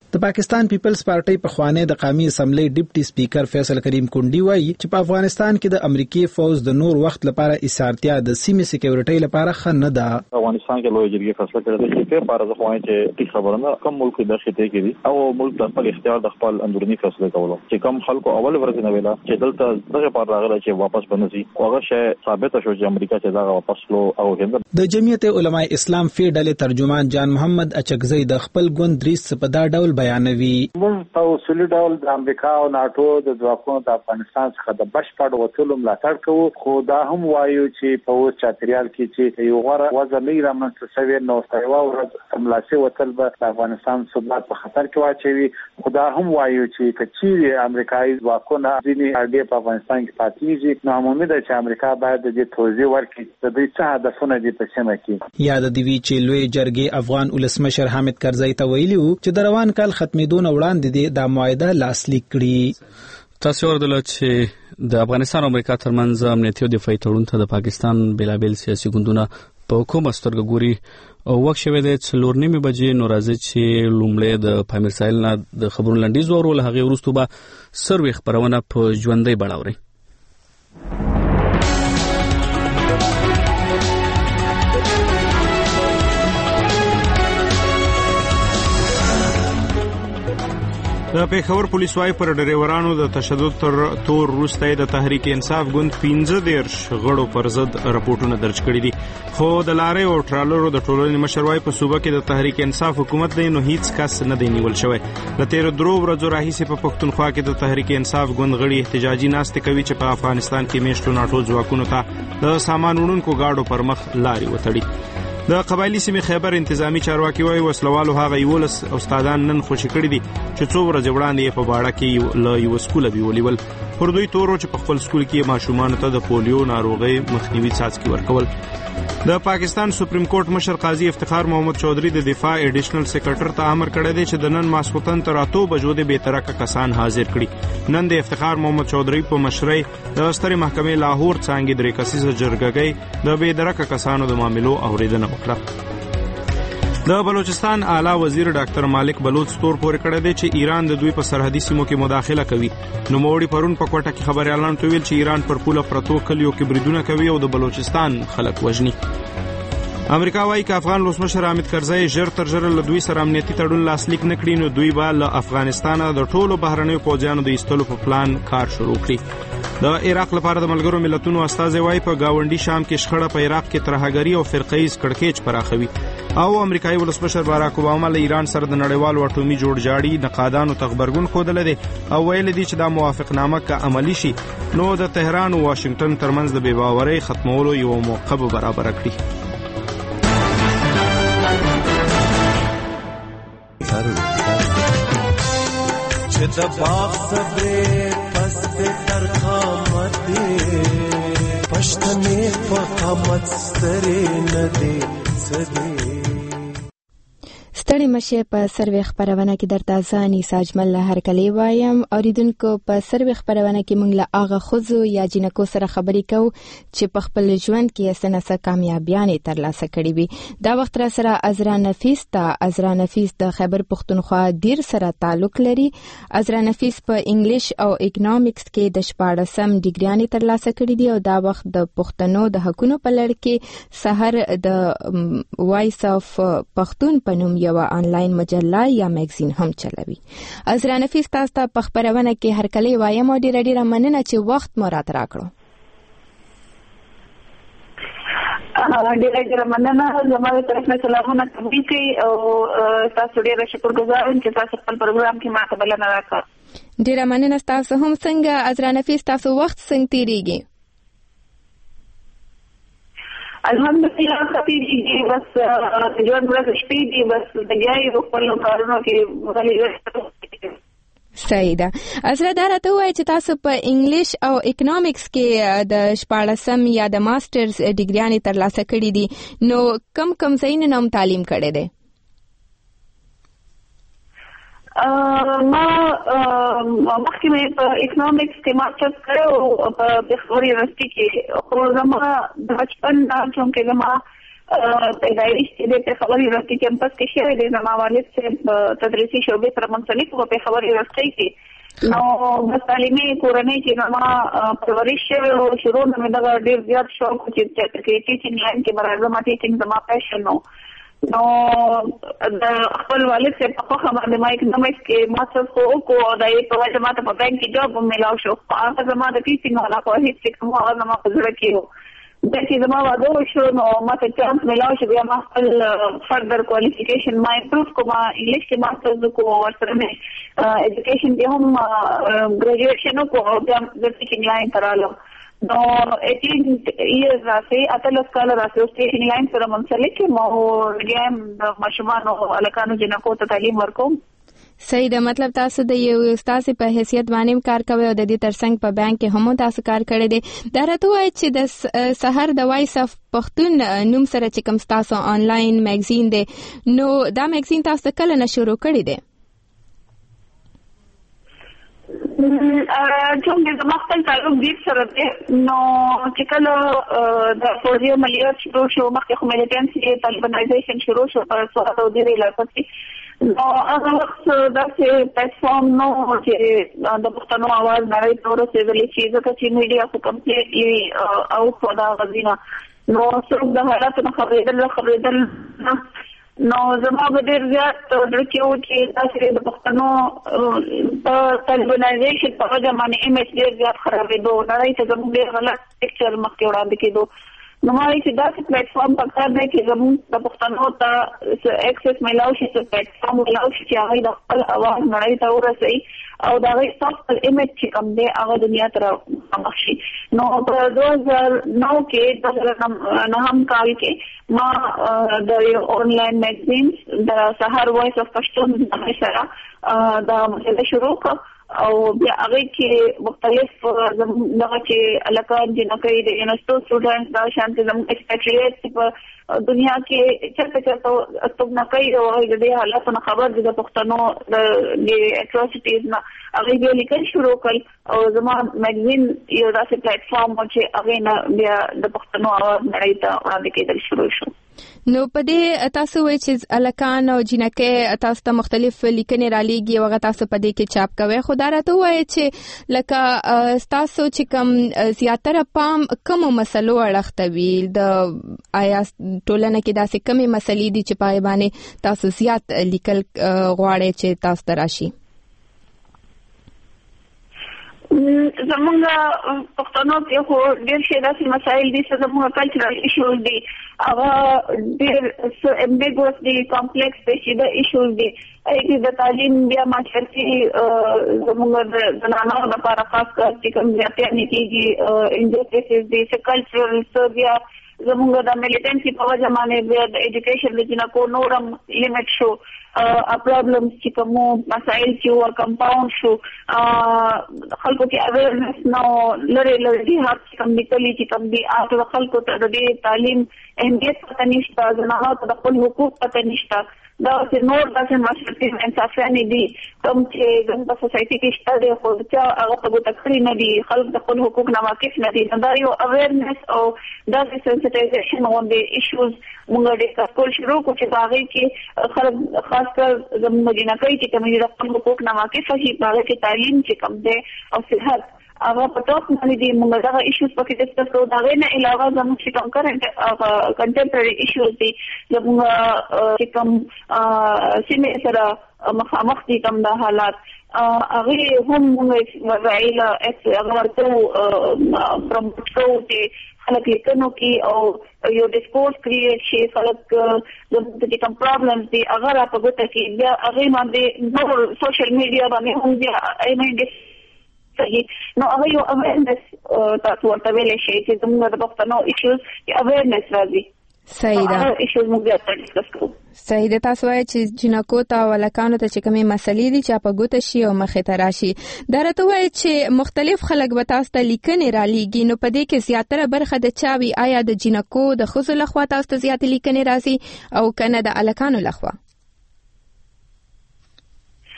V: د پاکستان پیپلز پارټي په خوانه د قومي اسمبلی ډیپټي سپیکر فیصل کریم کونډي وایي چې په افغانستان کې د امریکای فوج د نور وخت لپاره ایثارتیا د سیمې سکیورټي لپاره ښه نه ده.
D: افغانستان کې لوی جرګې فیصله کړې ده چې په اړه خوانه چې خبرونه کوم ملک د خطې کې دي او ملک د خپل اختیار د خپل اندرونی فیصله کولو چې کوم خلکو اول ورځ نه ویلا چې دلته دغه پر راغله چې واپس بنځي هغه شی ثابت شو چې امریکا چې دا واپس لو او هند.
V: د جمعیت علماء اسلام فیډل ترجمان جان محمد اچکزی د خپل ګوند دریس په دا ډول بیانوي.
E: موږ په اصولي ډول د امریکا او ناتو د ځواکونو د افغانستان څخه د بشپړ وټولو ملاتړ کوو، خو دا هم وایو چې په اوس چاپیریال کې چې یو غوره وضع نه رامنځته شوې نو یوه ورځ هملاسي وتل به د افغانستان ثبات په خطر کې واچوي. خو دا هم وایو چې که چیرې امریکایي ځواکونه ځینې اړیې په افغانستان کې پاتېږي نو عمومي ده چې امریکا باید د دې توضیح ورکړي د دوی څه هدفونه دي په سیمه کې.
V: یاد د وی چې لوی جرګې افغان ولسمشر حامد کرزی ته ویلي وو چې د روان کال ختمېدو نه وړاندې دې دا معاهده لاسلیک کړي.
A: تاسو ورته چې د افغانستان او امریکا ترمنځ امنیتي او دفاعي تړون ته د پاکستان بلابل سیاسي ګوندونه په کومه سترګه ګوري او وخت شوه د څلور نیمه بجې نو راځي چې لومړی د پامیر سایل نه د خبرونو لنډیز ورول هغه وروسته به سروي خبرونه په ژوندۍ بڼه
B: د پیښور پولیس وايي پر ډریورانو د تشدد تر تور وروسته د تحریک انصاف ګوند پنځه دیرش غړو پر ضد راپورټونه درج کړي دي، خو د لارې او ټرالرو د ټولنې مشر وايي په صوبه کې د تحریک انصاف حکومت دی نو هیڅ کس نه دی نیول شوی. د تیر درو ورځو راهیسې په پښتونخوا کې د تحریک انصاف ګوند غړي احتجاجي ناستې کوي چې په افغانستان کې میشتو ناټو ځواکونو ته د سامان وړونکو گاډو پر مخ لاري وتړي. د قبایلی سیمې خیبر انتظامی چارواکي وايي وسلوالو هغه یولس استادان نن خوشی کړی دي چې څو ورځې وړاندې په باړه کې له یو سکول دی ولول. پر دوی تورو چې په خپل سکول کې ماشومان ته د پولیو ناروغي مخنیوي څاڅکي ورکول. د پاکستان سپریم کورټ مشر قاضي افتخار محمد چودھری د دفاع ایډیشنل سیکریټر ته امر کړی دی چې د نن ماسخوتن تر اتو بجو د بیترکه کسان حاضر کړي. نن د افتخار محمد چودھری په مشرۍ د سترې محکمې لاهور څنګه درې کسیزه جرګګۍ د بیترکه کسانو د معاملو اوریدنه وکړه. د بلوچستان اعلی وزیر ډاکټر مالک بلوچ ستور پورې کړی دی چې ایران د دوی په سرحدي سیمو کې مداخله کوي. نو موړي پرون په کوټه کې خبريالانو ته ویل چې ایران پر پوله پرتو کلیو کې بریدونه کوي او د بلوچستان خلک وژني. امریکا وايي چې افغان ولسمشر حامد کرزی ژر تر ژره له دوی سره امنیتي تړون لاسلیک نه کړي نو دوی به له افغانستان د ټولو بهرنیو پوځیانو د ایستلو په پلان کار شروع کړي. د عراق لپاره د ملګرو ملتونو استازي وايي په گاونډي شام کې شخړه په عراق کې ترهګری او فرقه‌ایز کړکېچ پراخوي او امریکایي ولسمشر باراک اوباما له ایران سره د نړیوالو اټومي جوړجاړي نقادانو تخبرګون خوده لدی او ویل دي چې دا موافقتنامه که عملی شي نو د تهران او واشنگټن ترمنځ د بې باورۍ ختمولو یو موقع برابر کړي.
W: چې د باغ صبرې پس د ترخامت پښتنې په قامت سترې نه دی سدي.
X: ستړي مشه په سروي خبرونه کې درته ځاني ساجمل له هر کلی وایم اوریدونکو په سروي خبرونه کې موږ له اغه خزو یا جنکو سره خبرې کوو چې په خپل ژوند کې سنسه کامیابیانه ترلاسه کړې وي. دا وخت را سره ازرا نفیس ته ازرا نفیس د خیبر پښتونخوا ډیر سره تعلق لري. ازرا نفیس په انګلیش او اکونومکس کې د شپاړسم ډیګریانه ترلاسه کړې دي او دا وخت د پښتنو د حقوقو په لړ کې سحر د وایس اف پښتون په نوم یو آنلاین مجله یا میگزین هم چلوي. ازرا نفیس تاسو ته په خبرونه کې هر کله وایم او ډیر ډیر مننه چې وخت مو راته راکړو.
Y: ډیر ډیر مننه زموږ طرفه سلامونه کوي او تاسو ډیر شکرګزار یم چې تاسو خپل پروګرام کې ماته بلنه راکړه.
X: ډیر مننه تاسو هم. څنګه ازرا نفیس تاسو وخت څنګه تیریږي؟
Y: الحمدلله خطیږي بس ژوند ورځ شپې دي بس دګای په خپل کارونو کې غلي.
X: صحیح ده. ازرا دا راته وایي چې تاسو په انګلیش او اکونومکس کې د شپاړسم یا د ماسترز ډیګریانې ترلاسه کړې دي نو کم کم ځایونه نوم تعلیم کړی دی؟
Y: ما مخکې مې په اکونومکس کې ماسټرز کړی او په پیښور یونیورسټي کې خو زما د بچپن نه چونکې زما پیدایش د پیښور یونیورسيټي کمپس کې شوی دی. زما والد صاحب تدریسي شعبې سره منسلک په پیښور یونیورسيټي کې. نو د تعلیمي کورنۍ چې زما پرورش شوی او شروع نه دغه ډیر زیات شوق چې چې ټیچینګ لاین کې برابر ما ټیچینګ زما پیشن نو نو د خپل والد صاحب په خوا باندې ما اکونومکس کې ماسترز خو کو او د یې په وجه ماته په بانک کې جاب ملاو شو. هغه زما د ټیچینګ والا په هیڅ کوم هغه زما په زړه کې و. د چې زما واده وشو نو ماته چانس ملاو شو بیا ما خپل فردر کوالیفیکیشن ما امپروف کوم انګلیش کې ماسترز کو ورسره مې ایجوکیشن کې هم ګریجویشن کو او بیا د ټیچینګ لاین ته رالم. نو eighteen years راځي اتلس کال راځي ټیچینګ لاین سره منسلک یم او ګیم د ماشومانو الکانو جنکو ته تعلیم ورکوم.
X: صحیح ده. مطلب تاسو د یو استاد په حیثیت باندې کار کوي او د دې ترڅنګ په بانک کې هم تاسو کار کړی دی. دا راته وایي چې د سحر د وایس اف پښتون نوم سره چې کوم تاسو آنلاین میگزین دی نو دا میگزین تاسو کله نه شروع کړی دی؟
Y: چون د زما خپل تعلق دې سره دی نو چې کله د فوجي عملیات شروع شو مخکې خو ملیټنسي طالبانایزیشن شروع شو په سوات او دې علاقو کې نو هغه وخت داسې پلیټفارم نو چې د پښتنو اواز نړۍ ته ورسېدلی چې ځکه چې میډیا خو کمپلیټلی اوټ و د هغه ځای نه نو څوک د حالاتو نه خبرېدل خبرېدل نو زما به ډېر زیات زړه کې و چې داسې د پښتنو په طالبانایزیشن په وجه باندې امیج ډېر زیات خرابېدو نړۍ ته زموږ ډېر غلط پکچر مخکې وړاندې کېدو نو ما وایي چې داسې پلیټفارم پکار دی چې زموږ د پښتنو ته اکسس میلاو شي څه پلیټفارم میلاو شي چې هغوی د خپل اواز نړۍ ته ورسوي او د هغوی خپل امیج چې کوم دی هغه دنیا ته رامخ شي. نو په دوه زره نو کې دوه زره نهم کال کې ما د یو آنلاین میگزین د سحر وایس اف پښتون سره دا مطلب شروع کړ او بیا هغه کې مختلف دغه چې الکان جنکې د یونیورسيټي سټوډنټس دا شانتي زموږ ایکسپیکټریټس په دنیا کې چرته چرته استوګنا کوي او د دې حالاتو خبر د پښتنو د اټروسټیز نه هغه به لیکل شروع کړ او زما میگزین یو داسې پلیټفارم چې هغه نه بیا د پښتنو اواز نړۍ ته وړاندې کېدل شروع شو.
X: نو په دې تاسو وایي چې الکان او جنکې تاسو ته مختلف لیکنې را لېږي او هغه تاسو په دې کې چاپ کوي خو دا راته وایي چې لکه تاسو چې کوم زیاتره پام کومو مسلو اړخته وي د آیا ټولنه کې داسې کومې مسلې دي چې پای باندې تاسو زیات لیکل غواړئ چې تاسو ته راشي؟
Y: زمونږ پښتنو کې خو ډېر شي داسې مسایل دي چې زمونږ کلچرل ایشوز دي هغه ډېر امبیګوس دي کمپلیکس پیچیده ایشوز دي هغې د تعلیم بیا ماشرتي زمونږ د زنانو لپاره خاص کار چې کوم زیاتیانې کېږي انجسټسز دي چې کلچرل څه بیا زمونږ د میلیټنسي په وجه باندې بیا د ایجوکیشن د جنکو نور هم لیمټ شو پرابلمز چې کومو مسایل چې ور کمپاوند شو خلکو کې اویرنس نو لري لري دي هر څه کم نکلي چې کم دي اته خلکو ته د تعلیم اهمیت پته نشته زنانو ته د خپل حقوق پته نشته دا چې نور داسې مشرتي انصافیانې دي کوم چې زموږ په سوسایټي کې شته دی خو چې هغه ته ګوته کړي نه دي خلک د خپل حقوق نه واقف نه دي دا یو اویرنس او داسې سنسټایزیشن غونډې ایشوز موږ ډېر کول شروع کړو چې هغې کې خلک خاص کر زموږ جنکۍ چې کومې د خپل حقوق نه واقفه شي په هغه کې تعلیم چې کوم دی او صحت هغه په ټاپ باندې دي موږ دغه ایشوز پکې ډسکس کوو د هغې نه علاوه زموږ چې کوم کرنټ کنټمپرري ایشوز دي زموږ چې کوم سیمې سره مخامخ دي کوم د حالات هغې هم موږ وایله هغه ورته پروموټ کوو چې خلک لیکنو کې او یو ډسکورس کریټ شي خلک د کوم پرابلمز دي هغه را په ګوته کې بیا هغې باندې نور سوشل میډیا باندې هم بیا ایمنډ صحیح نو هغه یو اویرنس تاسو ورته ویلی شئ چې زموږ د پښتنو ایشوز کې اویرنس راځي.
X: صحیح ده.
Y: ایشوز موږ بیا ډسکس کوو.
X: صحیح ده. تاسو وایئ چې جنکو ته او هلکانو ته چې کومې مسلې دي چې په ګوته شي او مخې ته راشي دا راته وایئ چې مختلف خلک به تاسو ته لیکنې رالیږي نو په دې کې زیاتره برخه د چا وي آیا د جنکو د ښځو لخوا تاسو ته زیاتې لیکنې راځي او که نه د هلکانو لخوا؟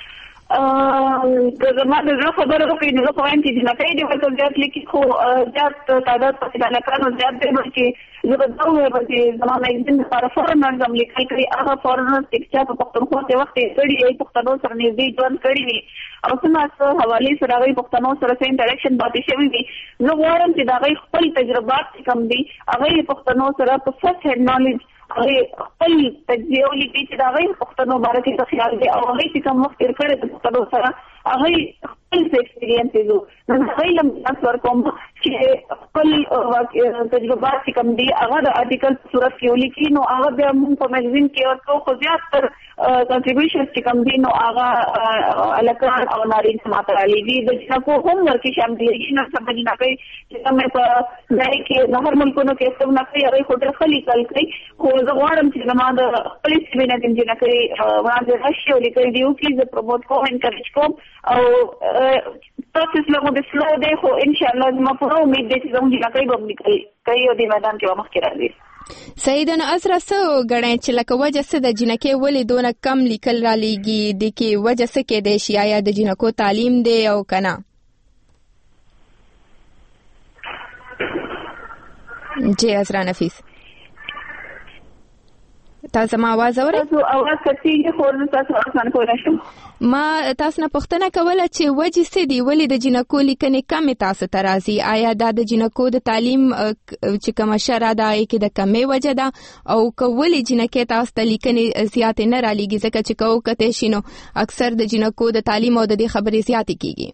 Y: که زما د زړه خبره وکړي نو زه خو وایم چې جنکۍ دې ورته زیات لیکي خو زیات تعداد پسې د هلکانو زیات دی چې زه به دا ووایم چې زما میګزین لپاره فورنرز هم لیکل کړي هغه فورنرز چې چا په پښتونخوا کې وخت یې کړي یې پښتنو سره نږدې ژوند کړي وي او څومره څه حوالې سره هغوی پښتنو سره څه انټریکشن پاتې شوي وي زه غواړم چې د هغوی خپل تجربات چې کوم دي هغوی پښتنو سره په فرسټ هینډ نالج هغه خپل تجزیه ولیکي چې دا هغه پښتنو باره کې څه خیال دی او هغه چې کوم وخت تیر کړی د پښتنو سره هغه خپل ایکسپیرینس دی نو هغه لم تاسو کوم چې خپل تجربات چې کوم دي هغه د آرټیکل په صورت کې ولیکي نو هغه بیا موږ په میګزین کې ورکو خو زیات تر کنټریبیوشنز چې کوم دي نو هغه الکان او نارینه ماته رالیږي د جنکو هم ورکې شامل دي نو سم جنکۍ چې کوم په ځای کې د هر ملکونو کې څه نه کوي هغه خو ډېر ښه لیکل کوي خو زه غواړم چې زما د خپلې سیمې نه کوم جنکۍ وړاندې راشي او لیکل دي وکړي زه پروموټ کوم انکریج کوم او پروسس لږ د سلو دی خو انشاءالله زما پوره امید دی چې زموږ جنکۍ به هم لیکل کوي او دې میدان کې به مخکې راځي
X: سعیده نو اسره څه ګڼئ چې لکه وجه څه د جنکۍ ولې دونه کم لیکل رالیږي د کې وجه څه کیدی شي آیا د جنکو تعلیم دی او که نه جی اسره نفیس تاسو ما आवाज اورئ
Y: تاسو आवाज کټیږي خو نو تاسو آسان کولای شم
X: ما تاسو نه پوښتنه کوله چې وجه څه دی ولې د جنکو لیکنې کمې تاسو ته راځي آیا دا د جنکو د تعلیم چې کومه شرع ده کې د کمې وجه ده او که ولې جنکۍ تاسو ته لیکنې زیاتې نه رالیږي ځکه چې که وکتلی شي نو اکثر د جنکو د تعلیم او د دې خبرې زیاتې کیږي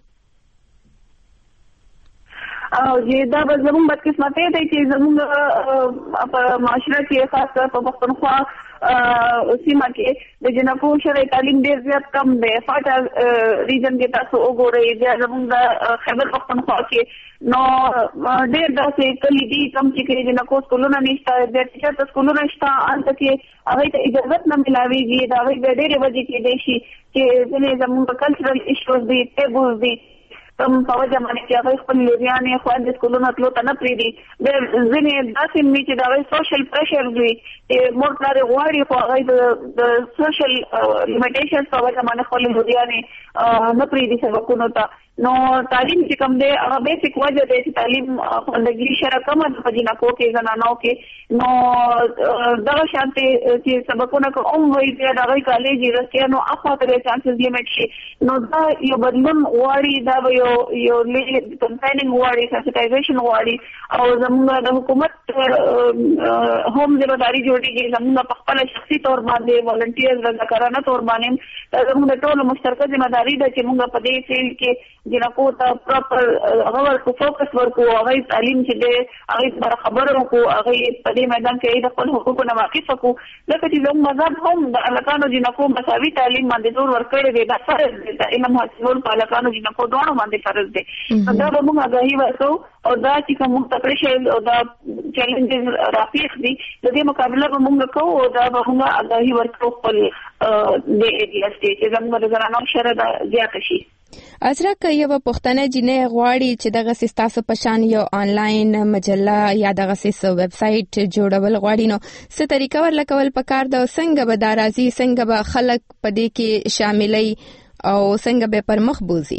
Y: او چې دا به زموږ بدقسمتۍ دی چې زموږ په معاشره کې خاص کر په پښتونخوا سیمه کې د جنکو شرعي تعلیم ډېر زیات کم دی فاټا ریجن کې تاسو وګورئ بیا زموږ د خیبر پښتونخوا کې نو ډېر داسې کلي دي کم چې جنکو سکولونه نشته بیا ټیچر سکولونه شته هلته کې هغوی ته اجازت نه میلاویږي د هغوی بیا ډېرې وجې کېدی شي چې ځینې زموږ کلچرل ایشوز دي ټیبوز دي کم په وجه باندې چې هغوی خپل لوریانې خویندې سکولونو تلو ته نه پرېږدي بیا ځینې داسې وي چې د هغوی سوشل پریشر وي چې مور پلار یې غواړي خو هغوی د سوشل لیمیټیشنز په وجه باندې خپلې لوریانې نه پرېږدي سبقونو ته نو تعلیم چې کوم دی هغه بیسک وجه دی چې تعلیم خوندګي شرع کمه ده په جنکو کې زنانو کې نو دغه شانتې چې سبقونه که هم وایي بیا د هغوی کالج رسیا نو اخواته د چانسز لیمیټ شي نو دا یو بدلون غواړي دا به یو یو کمپینینګ غواړي سنسټایزیشن غواړي او زموږ د حکومت هم ذمہداري جوړېږي زموږ په خپله شخصي طور باندې والنټیرز رضاکارانه طور باندې زموږ د ټولو مشترکه ذمہداري ده چې موږ په دې فیلډ کې جنکو ته پراپر هغه ورکو فوکس ورکو هغوی تعلیم چې دی هغوی سره خبرې وکړو هغوی په دې میدان کې د خپل حقوقو نه واقف کړو ځکه چې زموږ مذهب هم د هلکانو جنکو مساوي تعلیم باندې زور ورکړی دی دا فرض دی د علم حاصلول په هلکانو جنکو دواړو باندې فرض دی نو دا به موږ آګاهي ورکړو او دا چې کوم موږ ته پرېښی او دا چیلنجز راپېښ دي د دې مقابله به موږ کوو او دا به موږ آګاهي ورکړو خپل دې ایریاز کې چې زموږ د زنانو شرع زیاته شي
X: ازره که یوه پښتنه جینۍ غواړي چې دغسې ستاسو په شان یو آنلاین مجله یا دغسې څه ویب سایټ جوړول غواړي نو څه طریقه ورله کول پکار ده او څنګه به دا راځي څنګه به خلک په دې کې شاملوي او څنګه به پر مخ بوځي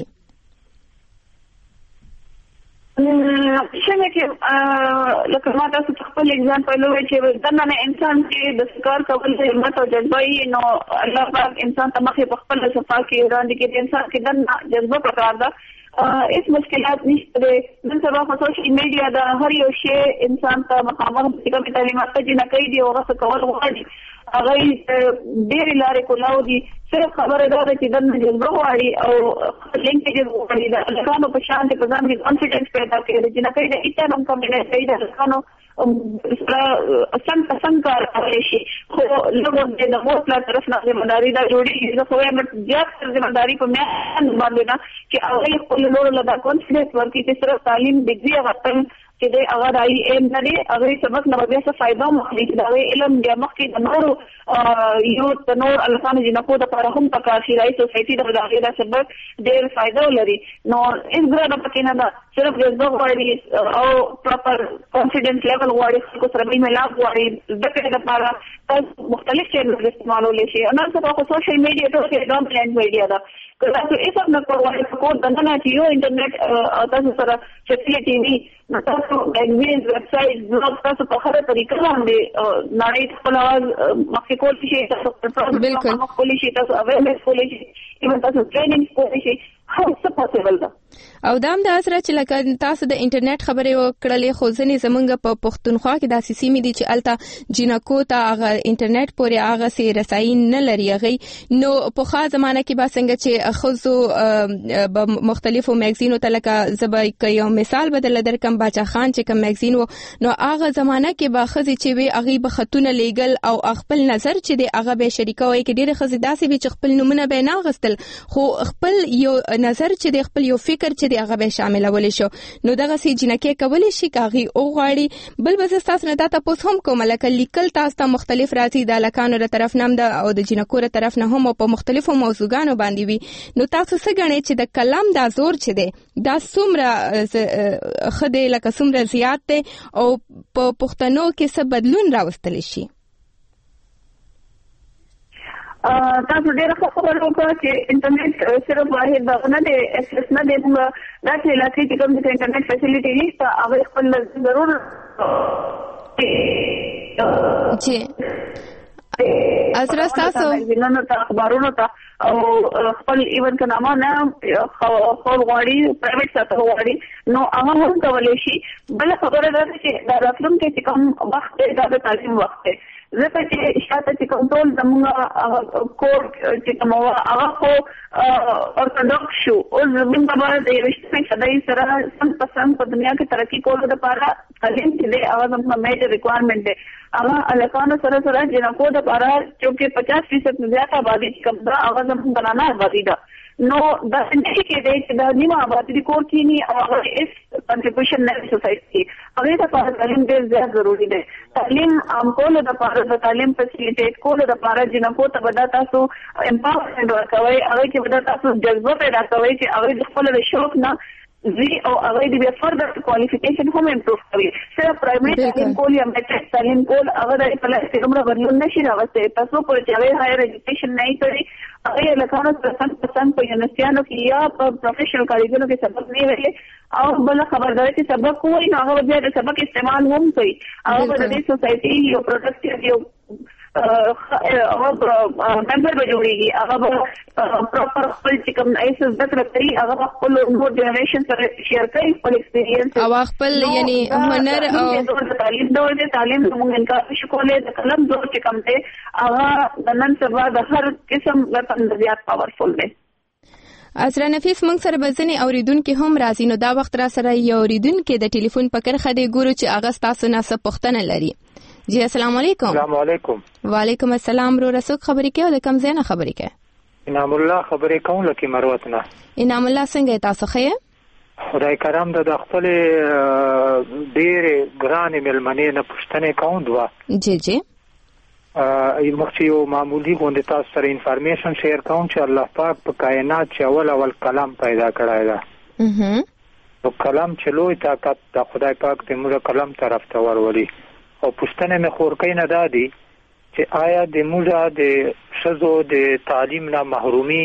Y: څنګه کې لکه ما تاسو ته خپل اگزامپل ووایي چې دننه انسان چې د کار کول د همت او جذبه یې نو الله پاک انسان ته مخې په خپله صفا کې وړاندې کړي انسان کې دننه جذبه پکار ده هیڅ مشکلات نشته دی نن سبا خو سوشل میډیا د هر یو شی انسان ته مخامخ چې کومې تعلیمات ته جنکۍ دي او هغه څه کول غواړي هغوی ډېرې لارې کولاو دي صرف خبره دا ده چې دننه جذبه غواړي او لینکیجز غواړي د هلکانو په شان د په ځان کې کانفیډنس پیدا کوي د جنکۍ د هېچا نه هم کم نه کوي د هلکانو څنګ ته څنګ کار کولی شي خو لږ د مور پلار طرف نه ذمہداري دا جوړېږي زه خو وایم زیات ذمہداري په میندو باندې ده چې هغوی خپلو لورو له دا کانفیډنس ورکړي چې صرف تعلیم ډګري اخیستل چې د هغه راي ایم نه دی هغه سبق نه بیا څه فائدہ مخلي دا علم بیا مخکې د نور یو د نور الکان جنکو د لپاره هم پکار شي راي سوسايټي د دغه د سبق ډېر فائدہ لري نو اس ګره پکې نه ده صرف د غوړي او پراپر کانفیډنس لیول غوړي کو سره به ملاق غوړي د دې لپاره تاسو مختلف چینل استعمالول شي انا څه په سوشل میډیا ته کې ډوم پلان میډیا دا کله چې ایسه نه کوي کو دنه نه چې یو انټرنیټ تاسو سره فیسیلیټي وي نو تاسو میګزین ویب سټ بلاګ تاسو په خره طریقه باندې نړۍ خپل आवाज مخکې کول شي تاسو بالکل کول شي تاسو اویرنس کول شي ایمن تاسو ټریننګ کول شي هر څه پوسیبل ده
X: او دام د اسره چې لکه تاسو د انټرنیټ خبرې وکړلې خو ځنې زمونږ په پښتونخوا کې داسې سیمې دي چې الته جنکو ته هغه انټرنیټ پورې هغه سي رسایي نه لري هغه نو په خا زمانه کې به څنګه چې خزو په مختلفو میگزینو ته لکه زبې یو مثال بدل درکم باچا خان چې کوم میگزین وو نو هغه زمانه کې به خزي چې وي هغه به خطونه لیګل او خپل نظر چې دی هغه به شریکوي کې ډېر خزي داسې به چې خپل نمونه به نه غستل خو خپل یو نظر چې دی خپل یو فکر چې هغه به شامل ولې شو نو دغه سي جنکه کولې شي کاغي او غاړي بل بس تاسو نه دا تاسو هم کوم لکه لیکل تاسو ته مختلف راځي د لکانو تر طرف نام د او د جنکو تر طرف نه هم په مختلفو موضوعګانو باندې وي نو تاسو څه غنئ چې د کلام دا زور چي دی دا څومره خدای لکه څومره زیات دی او په پښتنو کې څه بدلون راوستل شي
Y: تاسو ډېر ښه خبره وکړه چې انټرنیټ صرف واحد نه دی اساس نه دی موږ دا چې لکه چې کوم د انټرنیټ فیسیلیټي نشته هغه خپل ضرور
X: جی ازرا تاسو
Y: ویننه ته اخبارونو ته او خپل ایون کنامه نه خپل غواړي پرایویټ ساتل غواړي نو هغه هم کولای شي بل خبره ده چې دا راتلونکي چې کوم وخت دی د تعلیم وخت دی زه چې شاته چې کنټرول زموږ کور چې کوم هغه خو اورتودوکس شو او زموږ په د یوشتمې صدۍ سره سم پسند په دنیا کې ترقی کولو لپاره تعلیم چې دی هغه زموږ میجر ریکوایرمنٹ دی هغه الکانو سره سره جنکو د لپاره چې پچاس فیصد زیاته آبادی کم ده هغه زموږ بنانا آبادی ده نو دا څنګه کې دی چې د نیمه آبادی کور کې نه هغه اس کنټریبیوشن نه سوسایټي هغه ته په تعلیم ډېر زیات ضروری دی تعلیم عام کول د لپاره د تعلیم فیسیلیټیټ کول د لپاره جنکو ته ودا تاسو امپاورمنت ورکوي هغه کې ودا تاسو جذبه پیدا کوي چې هغه خپل شوق نه زی او هغه د بیا فردر کوالیفیکیشن هم امپروف کوي صرف پرایمری تعلیم کول یا میټرک تعلیم کول هغه د پلس عمر بدلون نشي راوستي تاسو پر چې هایر ایجوکیشن نه کوي هغه لکانو پرسنټ پرسنټ په یونیورسيانو کې یا په پروفیشنل کالجونو کې سبق نه ویلي او بل خبرداري چې سبق کوی نو هغه بیا د سبق استعمال هم کوي هغه د دې سوسایټي یو پروډکټ یو هغه ممبر به جوړیږي هغه پراپر خپل چې کوم ایسس ذکر کوي هغه خپل نور جنریشن سره شیر کوي خپل ایکسپیرینس
X: او خپل یعنی هنر او
Y: تعلیم دور دی تعلیم موږ انکار شو کولای د قلم دور چې کوم دی هغه د نن سبا د هر قسم وطن زیات پاورفل دی
X: ازرا نفیس موږ سره بزنی اوریدونکو هم راځي نو دا وخت را سره یو اوریدونکو د ټلیفون په کرخه دی ګورو چې هغه تاسو نه څه پوښتنه لري جی السلام علیکم
C: السلام علیکم
X: وعلیکم السلام رو رسوک خبرې کوي د کم ځای نه خبرې کوي
C: انعام الله خبرې کوم لکه مروت نه
X: انعام الله څنګه تاسو ښه
C: خدای کرام د خپل ډېر ګران ملمنې نه پښتنه کوم دوا
X: جی جی
C: ا مخکې یو معمولی غونډه تاسو سره انفارمیشن شیر کوم چې الله پاک په کائنات چې اول اول کلام پیدا کړی دا
X: اها
C: نو کلام چې لوی طاقت د خدای پاک د موږ کلام طرف ته ورولي او پښتنه مې خورکې نه دادي چې آیا د موږ د شزو د تعلیم نه محرومي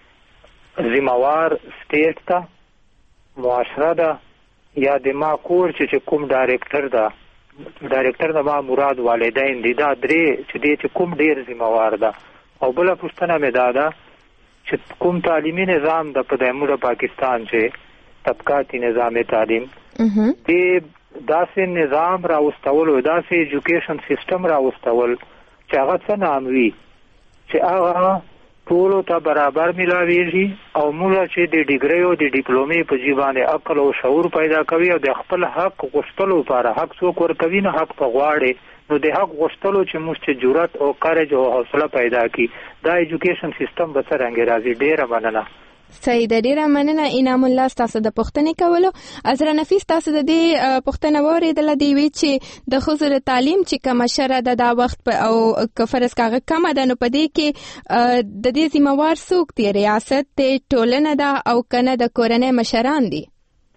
C: ذمہوار سټیټ ته معاشره ده یا د ما کور چې کوم ډایریکټر ده ډایریکټر نه ما مراد والدین دي دا درې چې د کوم ډیر ذمہوار ده او بل پښتنه مې دادا چې کوم تعلیمي نظام د پدایمو پاکستان چې طبقاتي نظام تعلیم د داسې نظام راوستول او داسې ایجوکیشن سیستم راوستول چې هغه څه نام وي چې هغه ټول ته برابر ملاويږي او موږ چې د ډیګری او د ډیپلومې په ځبانه عقل او شعور پیدا کوي او د خپل حق غوښتلو لپاره حق څوک ورکوي نه حق په غواړي نو د حق غوښتلو چې موږ چې جرأت او کارج او حوصله پیدا کی دا ایجوکیشن سیستم به څنګه راځي ډیره مننه
X: صحیح ده، ډیره مننه انعام الله ستاسو د پوښتنې کولو. عذرا نفیس تاسو د دې پوښتنه واورېدله دی وی چې د ښځو د تعلیم چې کومه شره ده دا وخت او که فرض کاغه کمه ده نو په دې کې د دې ذمہوار څوک دی؟ ریاست دی، ټولنه ده او کنه د کورنۍ مشران دي؟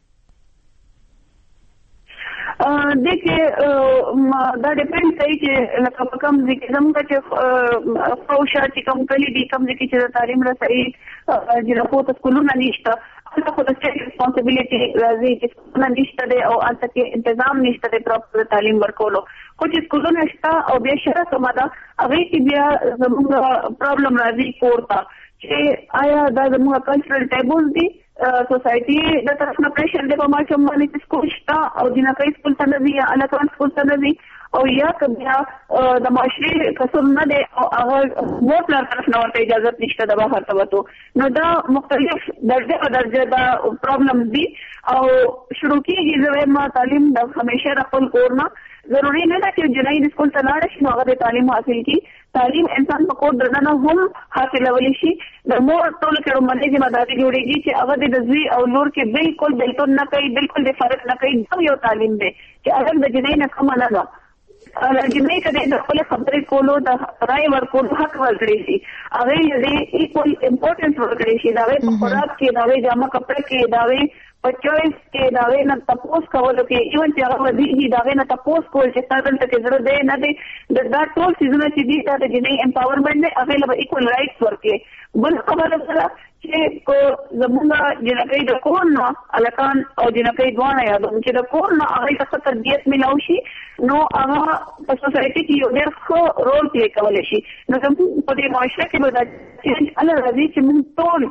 Y: دیکھیے دا ډیپند کوي چې لکه په کوم ځای کې زموږ چې فوشا چې کوم کلی دي کوم ځای کې چې تعلیم رسایي چې راپورته سکولونه نشته هلته خو د سټیټ ریسپانسیبিলিټي راځي چې سکولونه نشته دی او هلته کې تنظیم نشته دی پراپر تعلیم ورکولو. خو چې سکولونه شته او بیا شره کومه ده هغې کې بیا زموږ پرابلم راځي کور ته چې آیا دا زموږ کلچرل ټیبوز دي سوسایټي د طرف نه پریشر دی په ماشوم باندې چې سکول شته او جنکۍ سکول ته نه ځي یا هلکان سکول ته نه ځي او یا که بیا د معاشرې کسب نه دی او هغه مور پلار طرف نه ورته اجازت نشته د بهر ته وتو، نو دا مختلف درجه په درجه دا پرابلم دي او شروع کېږي. زه وایم تعلیم د همیشه د خپل کور نه ضروري نه ده چې جنۍ د سکول ته لاړه شي نو هغه د تعلیم حاصل کړي. تعلیم انسان په کور دننه هم حاصلولی شي. د مور ټولو کې لومړنۍ ذمہداري جوړېږي چې هغه د زوی او لور کې بالکل بلتون نه کوي، بالکل د فرق نه کوي. دا یو تعلیم دی چې هغه د جنۍ نه کمه نه ده. جنۍ ته د خپلې خبرې کولو د رای ورکولو حق ورکړی شي، هغې د ایکول امپورټنس ورکړی شي، د هغې په خوراک کې، د هغې جامه کپړه کې، د هغې په چویس کې، د هغې نه تپوس کولو کې، ایون چې هغه ودېږي د هغې نه تپوس کول چې ستا دلته کې زړه دی نه دی، دا ټول څیزونه چې دي دا د جنۍ امپاورمنټ دی، هغې له به ایکول رایټس ورکړي. بل خبره سره چې کو زموږ جنکۍ د کور نه هلکان او جنکۍ دواړه یادوم چې د کور نه هغې ته ښه تربیت میلاو شي نو هغه په سوسایټي کې یو ډېر ښه رول پلی کولی شي. نو زموږ په دې معاشره کې به دا چینج هله راځي چې موږ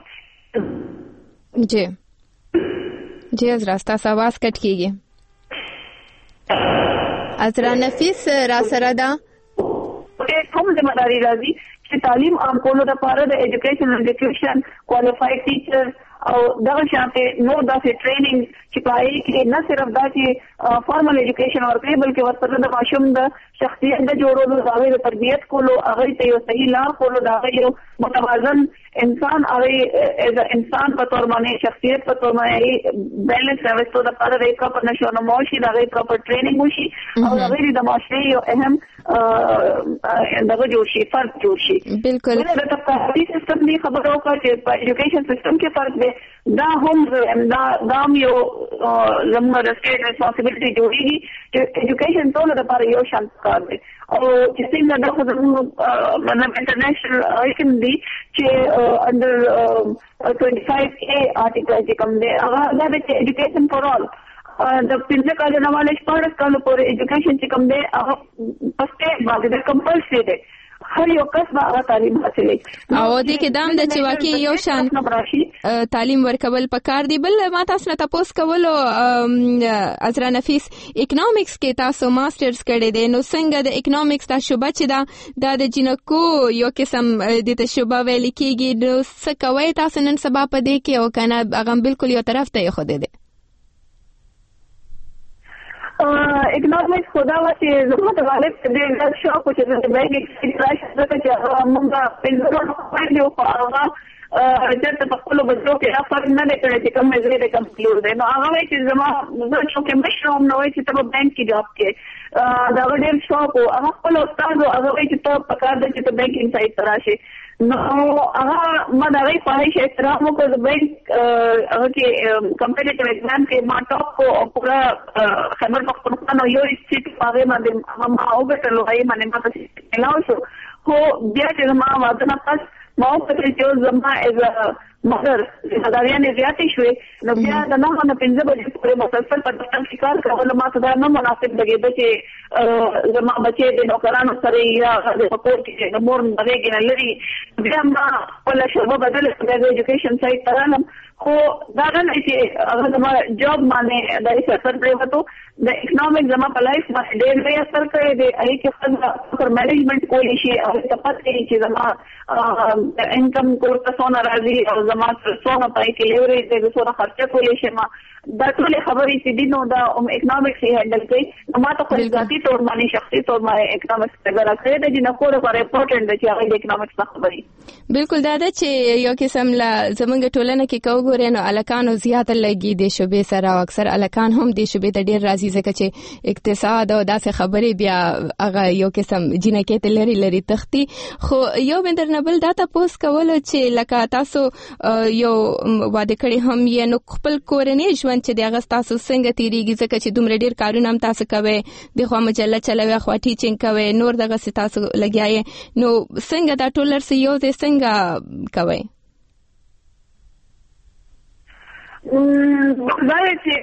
Y: ټول
X: جی جی عذرا ستاسو आवाज کټ کیږي. عذرا نفیس را سره ده
Y: هم ذمہداري راځي چې تعلیم عام کولو لپاره د ایجوکیشن انسټیټیوشن کوالیفاید ټیچر او دغه شانته نو داسې ټریننګ چې پای کې نه صرف دا چې فارمل ایجوکیشن ورکړي بلکې ورسره د ماشوم د شخصیت د جوړولو، د هغې د تربیت کولو، هغې ته یو صحیح لار کولو، د هغې یو متوازن انسان هغې ایز انسان په طور باندې شخصیت په طور باندې بیلنس راوستو دپاره د یې پراپر نشونما وشي، د هغې پراپر ټریننګ وشي او د هغې د معاشرې یو اهم دغه جوړ شي، فرد جوړ شي.
X: بالکل
Y: د تفکاري سیستم دی خبره وکړه چې په ایجوکیشن سیستم کې فرق دی، دا هم دا دا هم یو زموږ د سټیټ ریسپانسیبিলিټي جوړېږي چې ایجوکیشن ټولو لپاره یو شان کار دی او چې څنګه دا خو زموږ مطلب انټرنیشنل ایکن دی چې انډر ټوینټي فایو اے آرټیکل چې کوم دی هغه دا دی چې ایجوکیشن فار آل د پنځه کالو نه والے شپاړس کالو پورې ایجوکیشن چې کوم دی هغه په سټیټ باندې د کمپلسري دی، هر یو کس به هغه تعلیم حاصلوي
X: او دې کې دام د چې واقعي یو شان تعلیم ورکول پکار دی. بل ما تاسو نه تاسو کولو عذرا نفیس اکونومکس کې تاسو ماسترز کړی دی، نو څنګه د اکونومکس دا شوبه چې دا د جنکو یو قسم د ته شوبه ویل کېږي، نو څه کوي تاسو نن سبا په دې کې او کنه هغه بالکل یو طرف ته خو دی
Y: اکنامکس خدا وا چې زموږ د غالب دې د شوق چې د بیگ ایکسپریشن څخه چې موږ پنځه ورځې خو هغه چې په خپل بدلو کې افر نه لري چې کوم ځای د کمپیوټر دی، نو هغه وایي چې زما زه چې مشروم نو وایي چې ته په بانک کې جاب کې دا ډېر شوق او هغه خپل استاد هغه وایي چې ته په کار د چې ته بانکینګ سایت ته راشي، نو هغه ما د هغې خواهش احترام وکړ. د بانک هغه کې کمپیټیټیو ایگزام کې ما ټاپ کو او پوره خیبر پختونخوا نو یو سیټ په هغې باندې ما وګټلو، هغې باندې ما ته میلاو شو. خو بیا چې زما واده نه پس ما وکتل چې زما ایز مدر ذمہداریانې زیاتې شوې، نو بیا د نهه نه پنځه بجې پورې مسلسل په دفتر کې کار کول ما ته دا نه مناسب لګېده چې زما بچې د نوکرانو سره یا په کور کې د مور د غېږې نه لرې. بیا ما خپله شعبه بدله کړه، د ایجوکیشن سایډ ته رالم، خو دا نه چې هغه زما جاب باندې د هېڅ اثر پرېوتو. د اکنامک زما په لایف باندې ډېر لوی اثر کړی دی. هغې کې ښځه فکر مینجمنټ کولی شي، هغې ته پته وي چې زما انکم کور ته څونه راځي او زما څونه پای کې لیورېج دی، زه څونه خرچه کولی شم دا ټول خبرې چې دینو دا اکونومکس یې هندل کوي نو ما ته خو ذاتي تور باندې شخصي تور باندې اکونومکس څنګه راځي د جن خو لپاره امپورټنت دی چې هغه د اکونومکس خبرې
X: بالکل دا ده چې یو قسم لا زمونږ ټولنه کې کو ګورې نو الکانو زیات لګي د شوبې سره او اکثر الکان هم د شوبې ته ډیر راځي ځکه چې اقتصاد او داسې خبرې بیا هغه یو قسم جنکې ته لري لري تختی خو یو بندر نبل دا تاسو کول چې لکه تاسو یو واده کړی هم یې نو خپل کورنۍ ژوند چې دغه تاسو څنګه تیریږي ځکه چې دومره ډیر کارونه هم تاسو کوي د خو مجله چلوي خو ټیچینګ کوي نور دغه تاسو لګیاي نو څنګه دا ټولر سي یو د څنګه کوي
Y: دا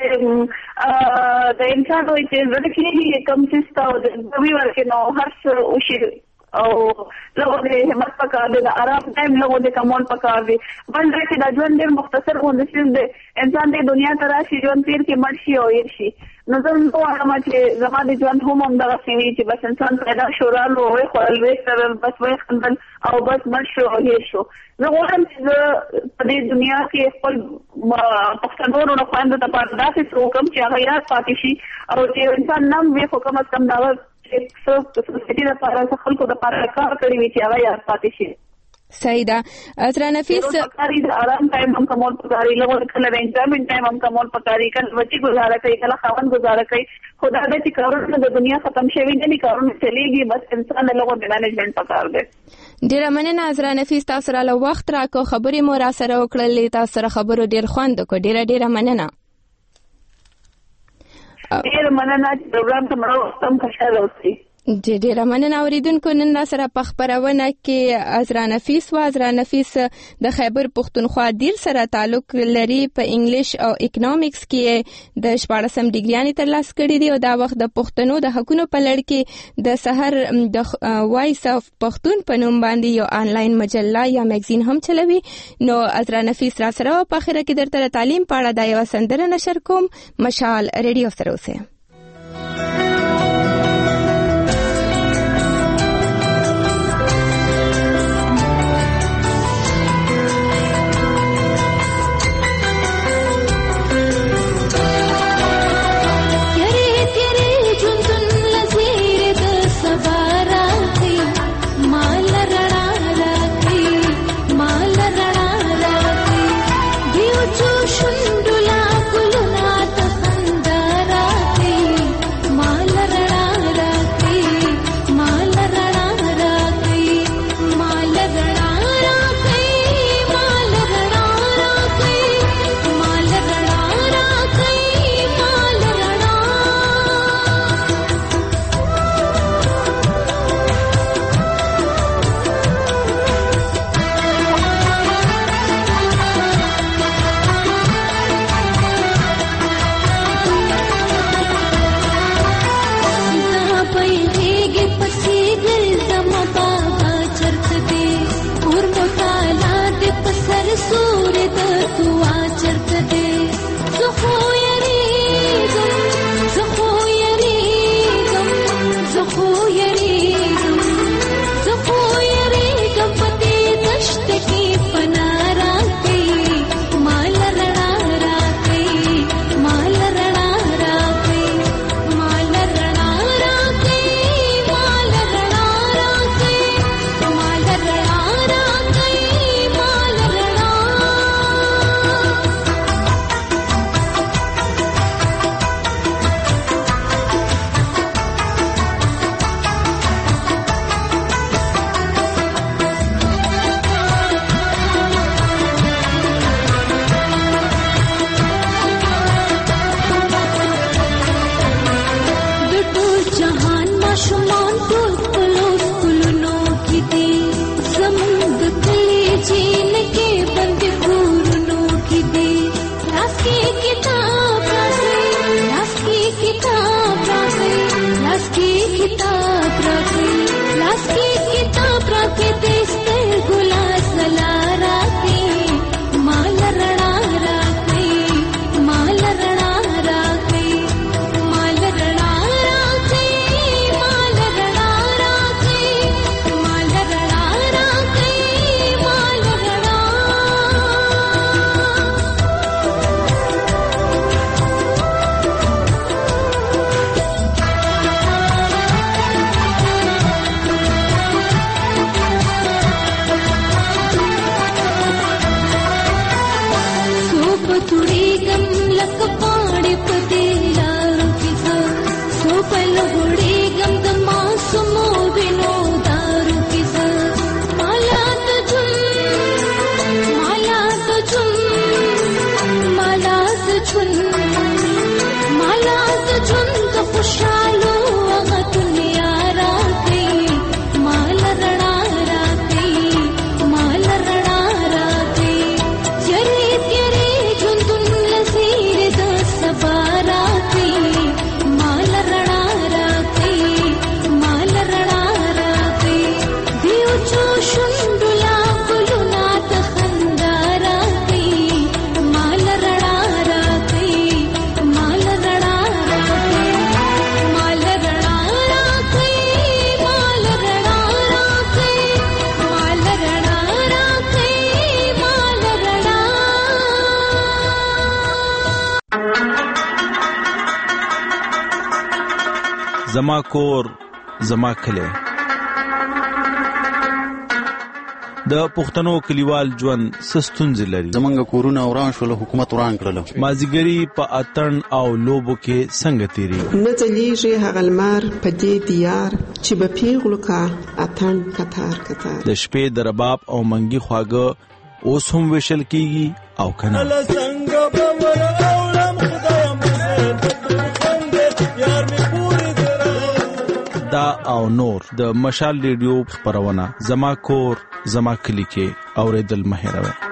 Y: چې د انسان وایي چې ځکه کوم څه ستاسو د وی ورکه نو هر څه وشي او لوګو دې همت پکار دي د آرام ټایم لوګو دې کمول پکار دي بل دا چې د ژوند ډېر مختصر غونډه شي د انسان د دنیا ته راشي ژوند تیر کې مړ شي او هیر شي نو زه نو وایم چې زما د ژوند هم همدغه سوي چې بس انسان پیدا شو رالو وای خپل وې سره بس وای خندل او بس مړ شو او هیر شو زه غواړم چې په دې دنیا کې خپل پښتنو نو خواند ته پات داسې څوکم چې هغه یاد پاتې شي او چې انسان نام وي خو کوم کم دا چې څو سوسایټي د لپاره خلکو د لپاره کار کوي چې هغه یاد پاتې شي
X: سیدا ازرا نفیس
Y: پکاري د آرام ټایم هم کومول پکاري لږ کله د انجوایمنت ټایم هم کومول پکاري کله وچی گزاره کوي کله خوان گزاره کوي خدا دې چې کارونه د دنیا ختم شوی نه کارونه چلیږي بس انسان له لږ مینجمنت پکار دی
X: ډیر مننه ازرا نفیس تاسو را له وخت راکو خبرې مو را سره وکړلې تاسو سره خبرو ډیر خوند کو ډیر ډیر مننه
Y: ډیر مننه چې پروګرام ته مړو تم خوشاله اوسئ
X: ډیر مننه اوریدونکو نن سره په خبرونه کې ازرا نفیس و ازرا نفیس د خیبر پښتونخوا ډیر سره تعلق لري په انګلیش او اکونومکس کې د شپاړسم ډیګریانې ترلاسه کړې دي او دا وخت د پښتنو د حقوقو په لړ کې د سحر د وایس اف پښتون په نوم باندې یو آنلاین مجله یا میگزین هم چلوي نو ازرا نفیس را سره په اخر کې درته تعلیم په اړه دا یو سندره نشر کوم مشال ریډیو سره اوسه
G: شندلا کلنا ته خندرا خوشالو هغه دنیا راکړي مال رڼا راکړي مال رڼا راکړي چرې تیرې ژوندون لسیر د سبا راکړي مال رڼا راکړي مال رڼا راکړي دیو چو شندلا ګلونا ته خندا راکړي مال رڼا راکړي مال رڼا راکړي مال رڼا راکړي مال رڼا راکړي مال رڼا راکړي مال رڼا
B: زما کور زما کلی. د پښتنو کلیوال ژوند سستونځ لري.
H: زمونږ کورونه وران شول، حکومت وران کړل.
B: مازیګری په اتن او لوبو کې څنګه تیری
I: نه ځلیږي هغه لمر په دې دیار چې به پیغلو کا اتن کتار کتار.
B: د شپې د رباب او منګي خواږه اوس هم وشل کیږي او کنه. دا او نور د مشال ریډیو خبرونه زما کور زما کلی کې اوریدل مه هېروئ.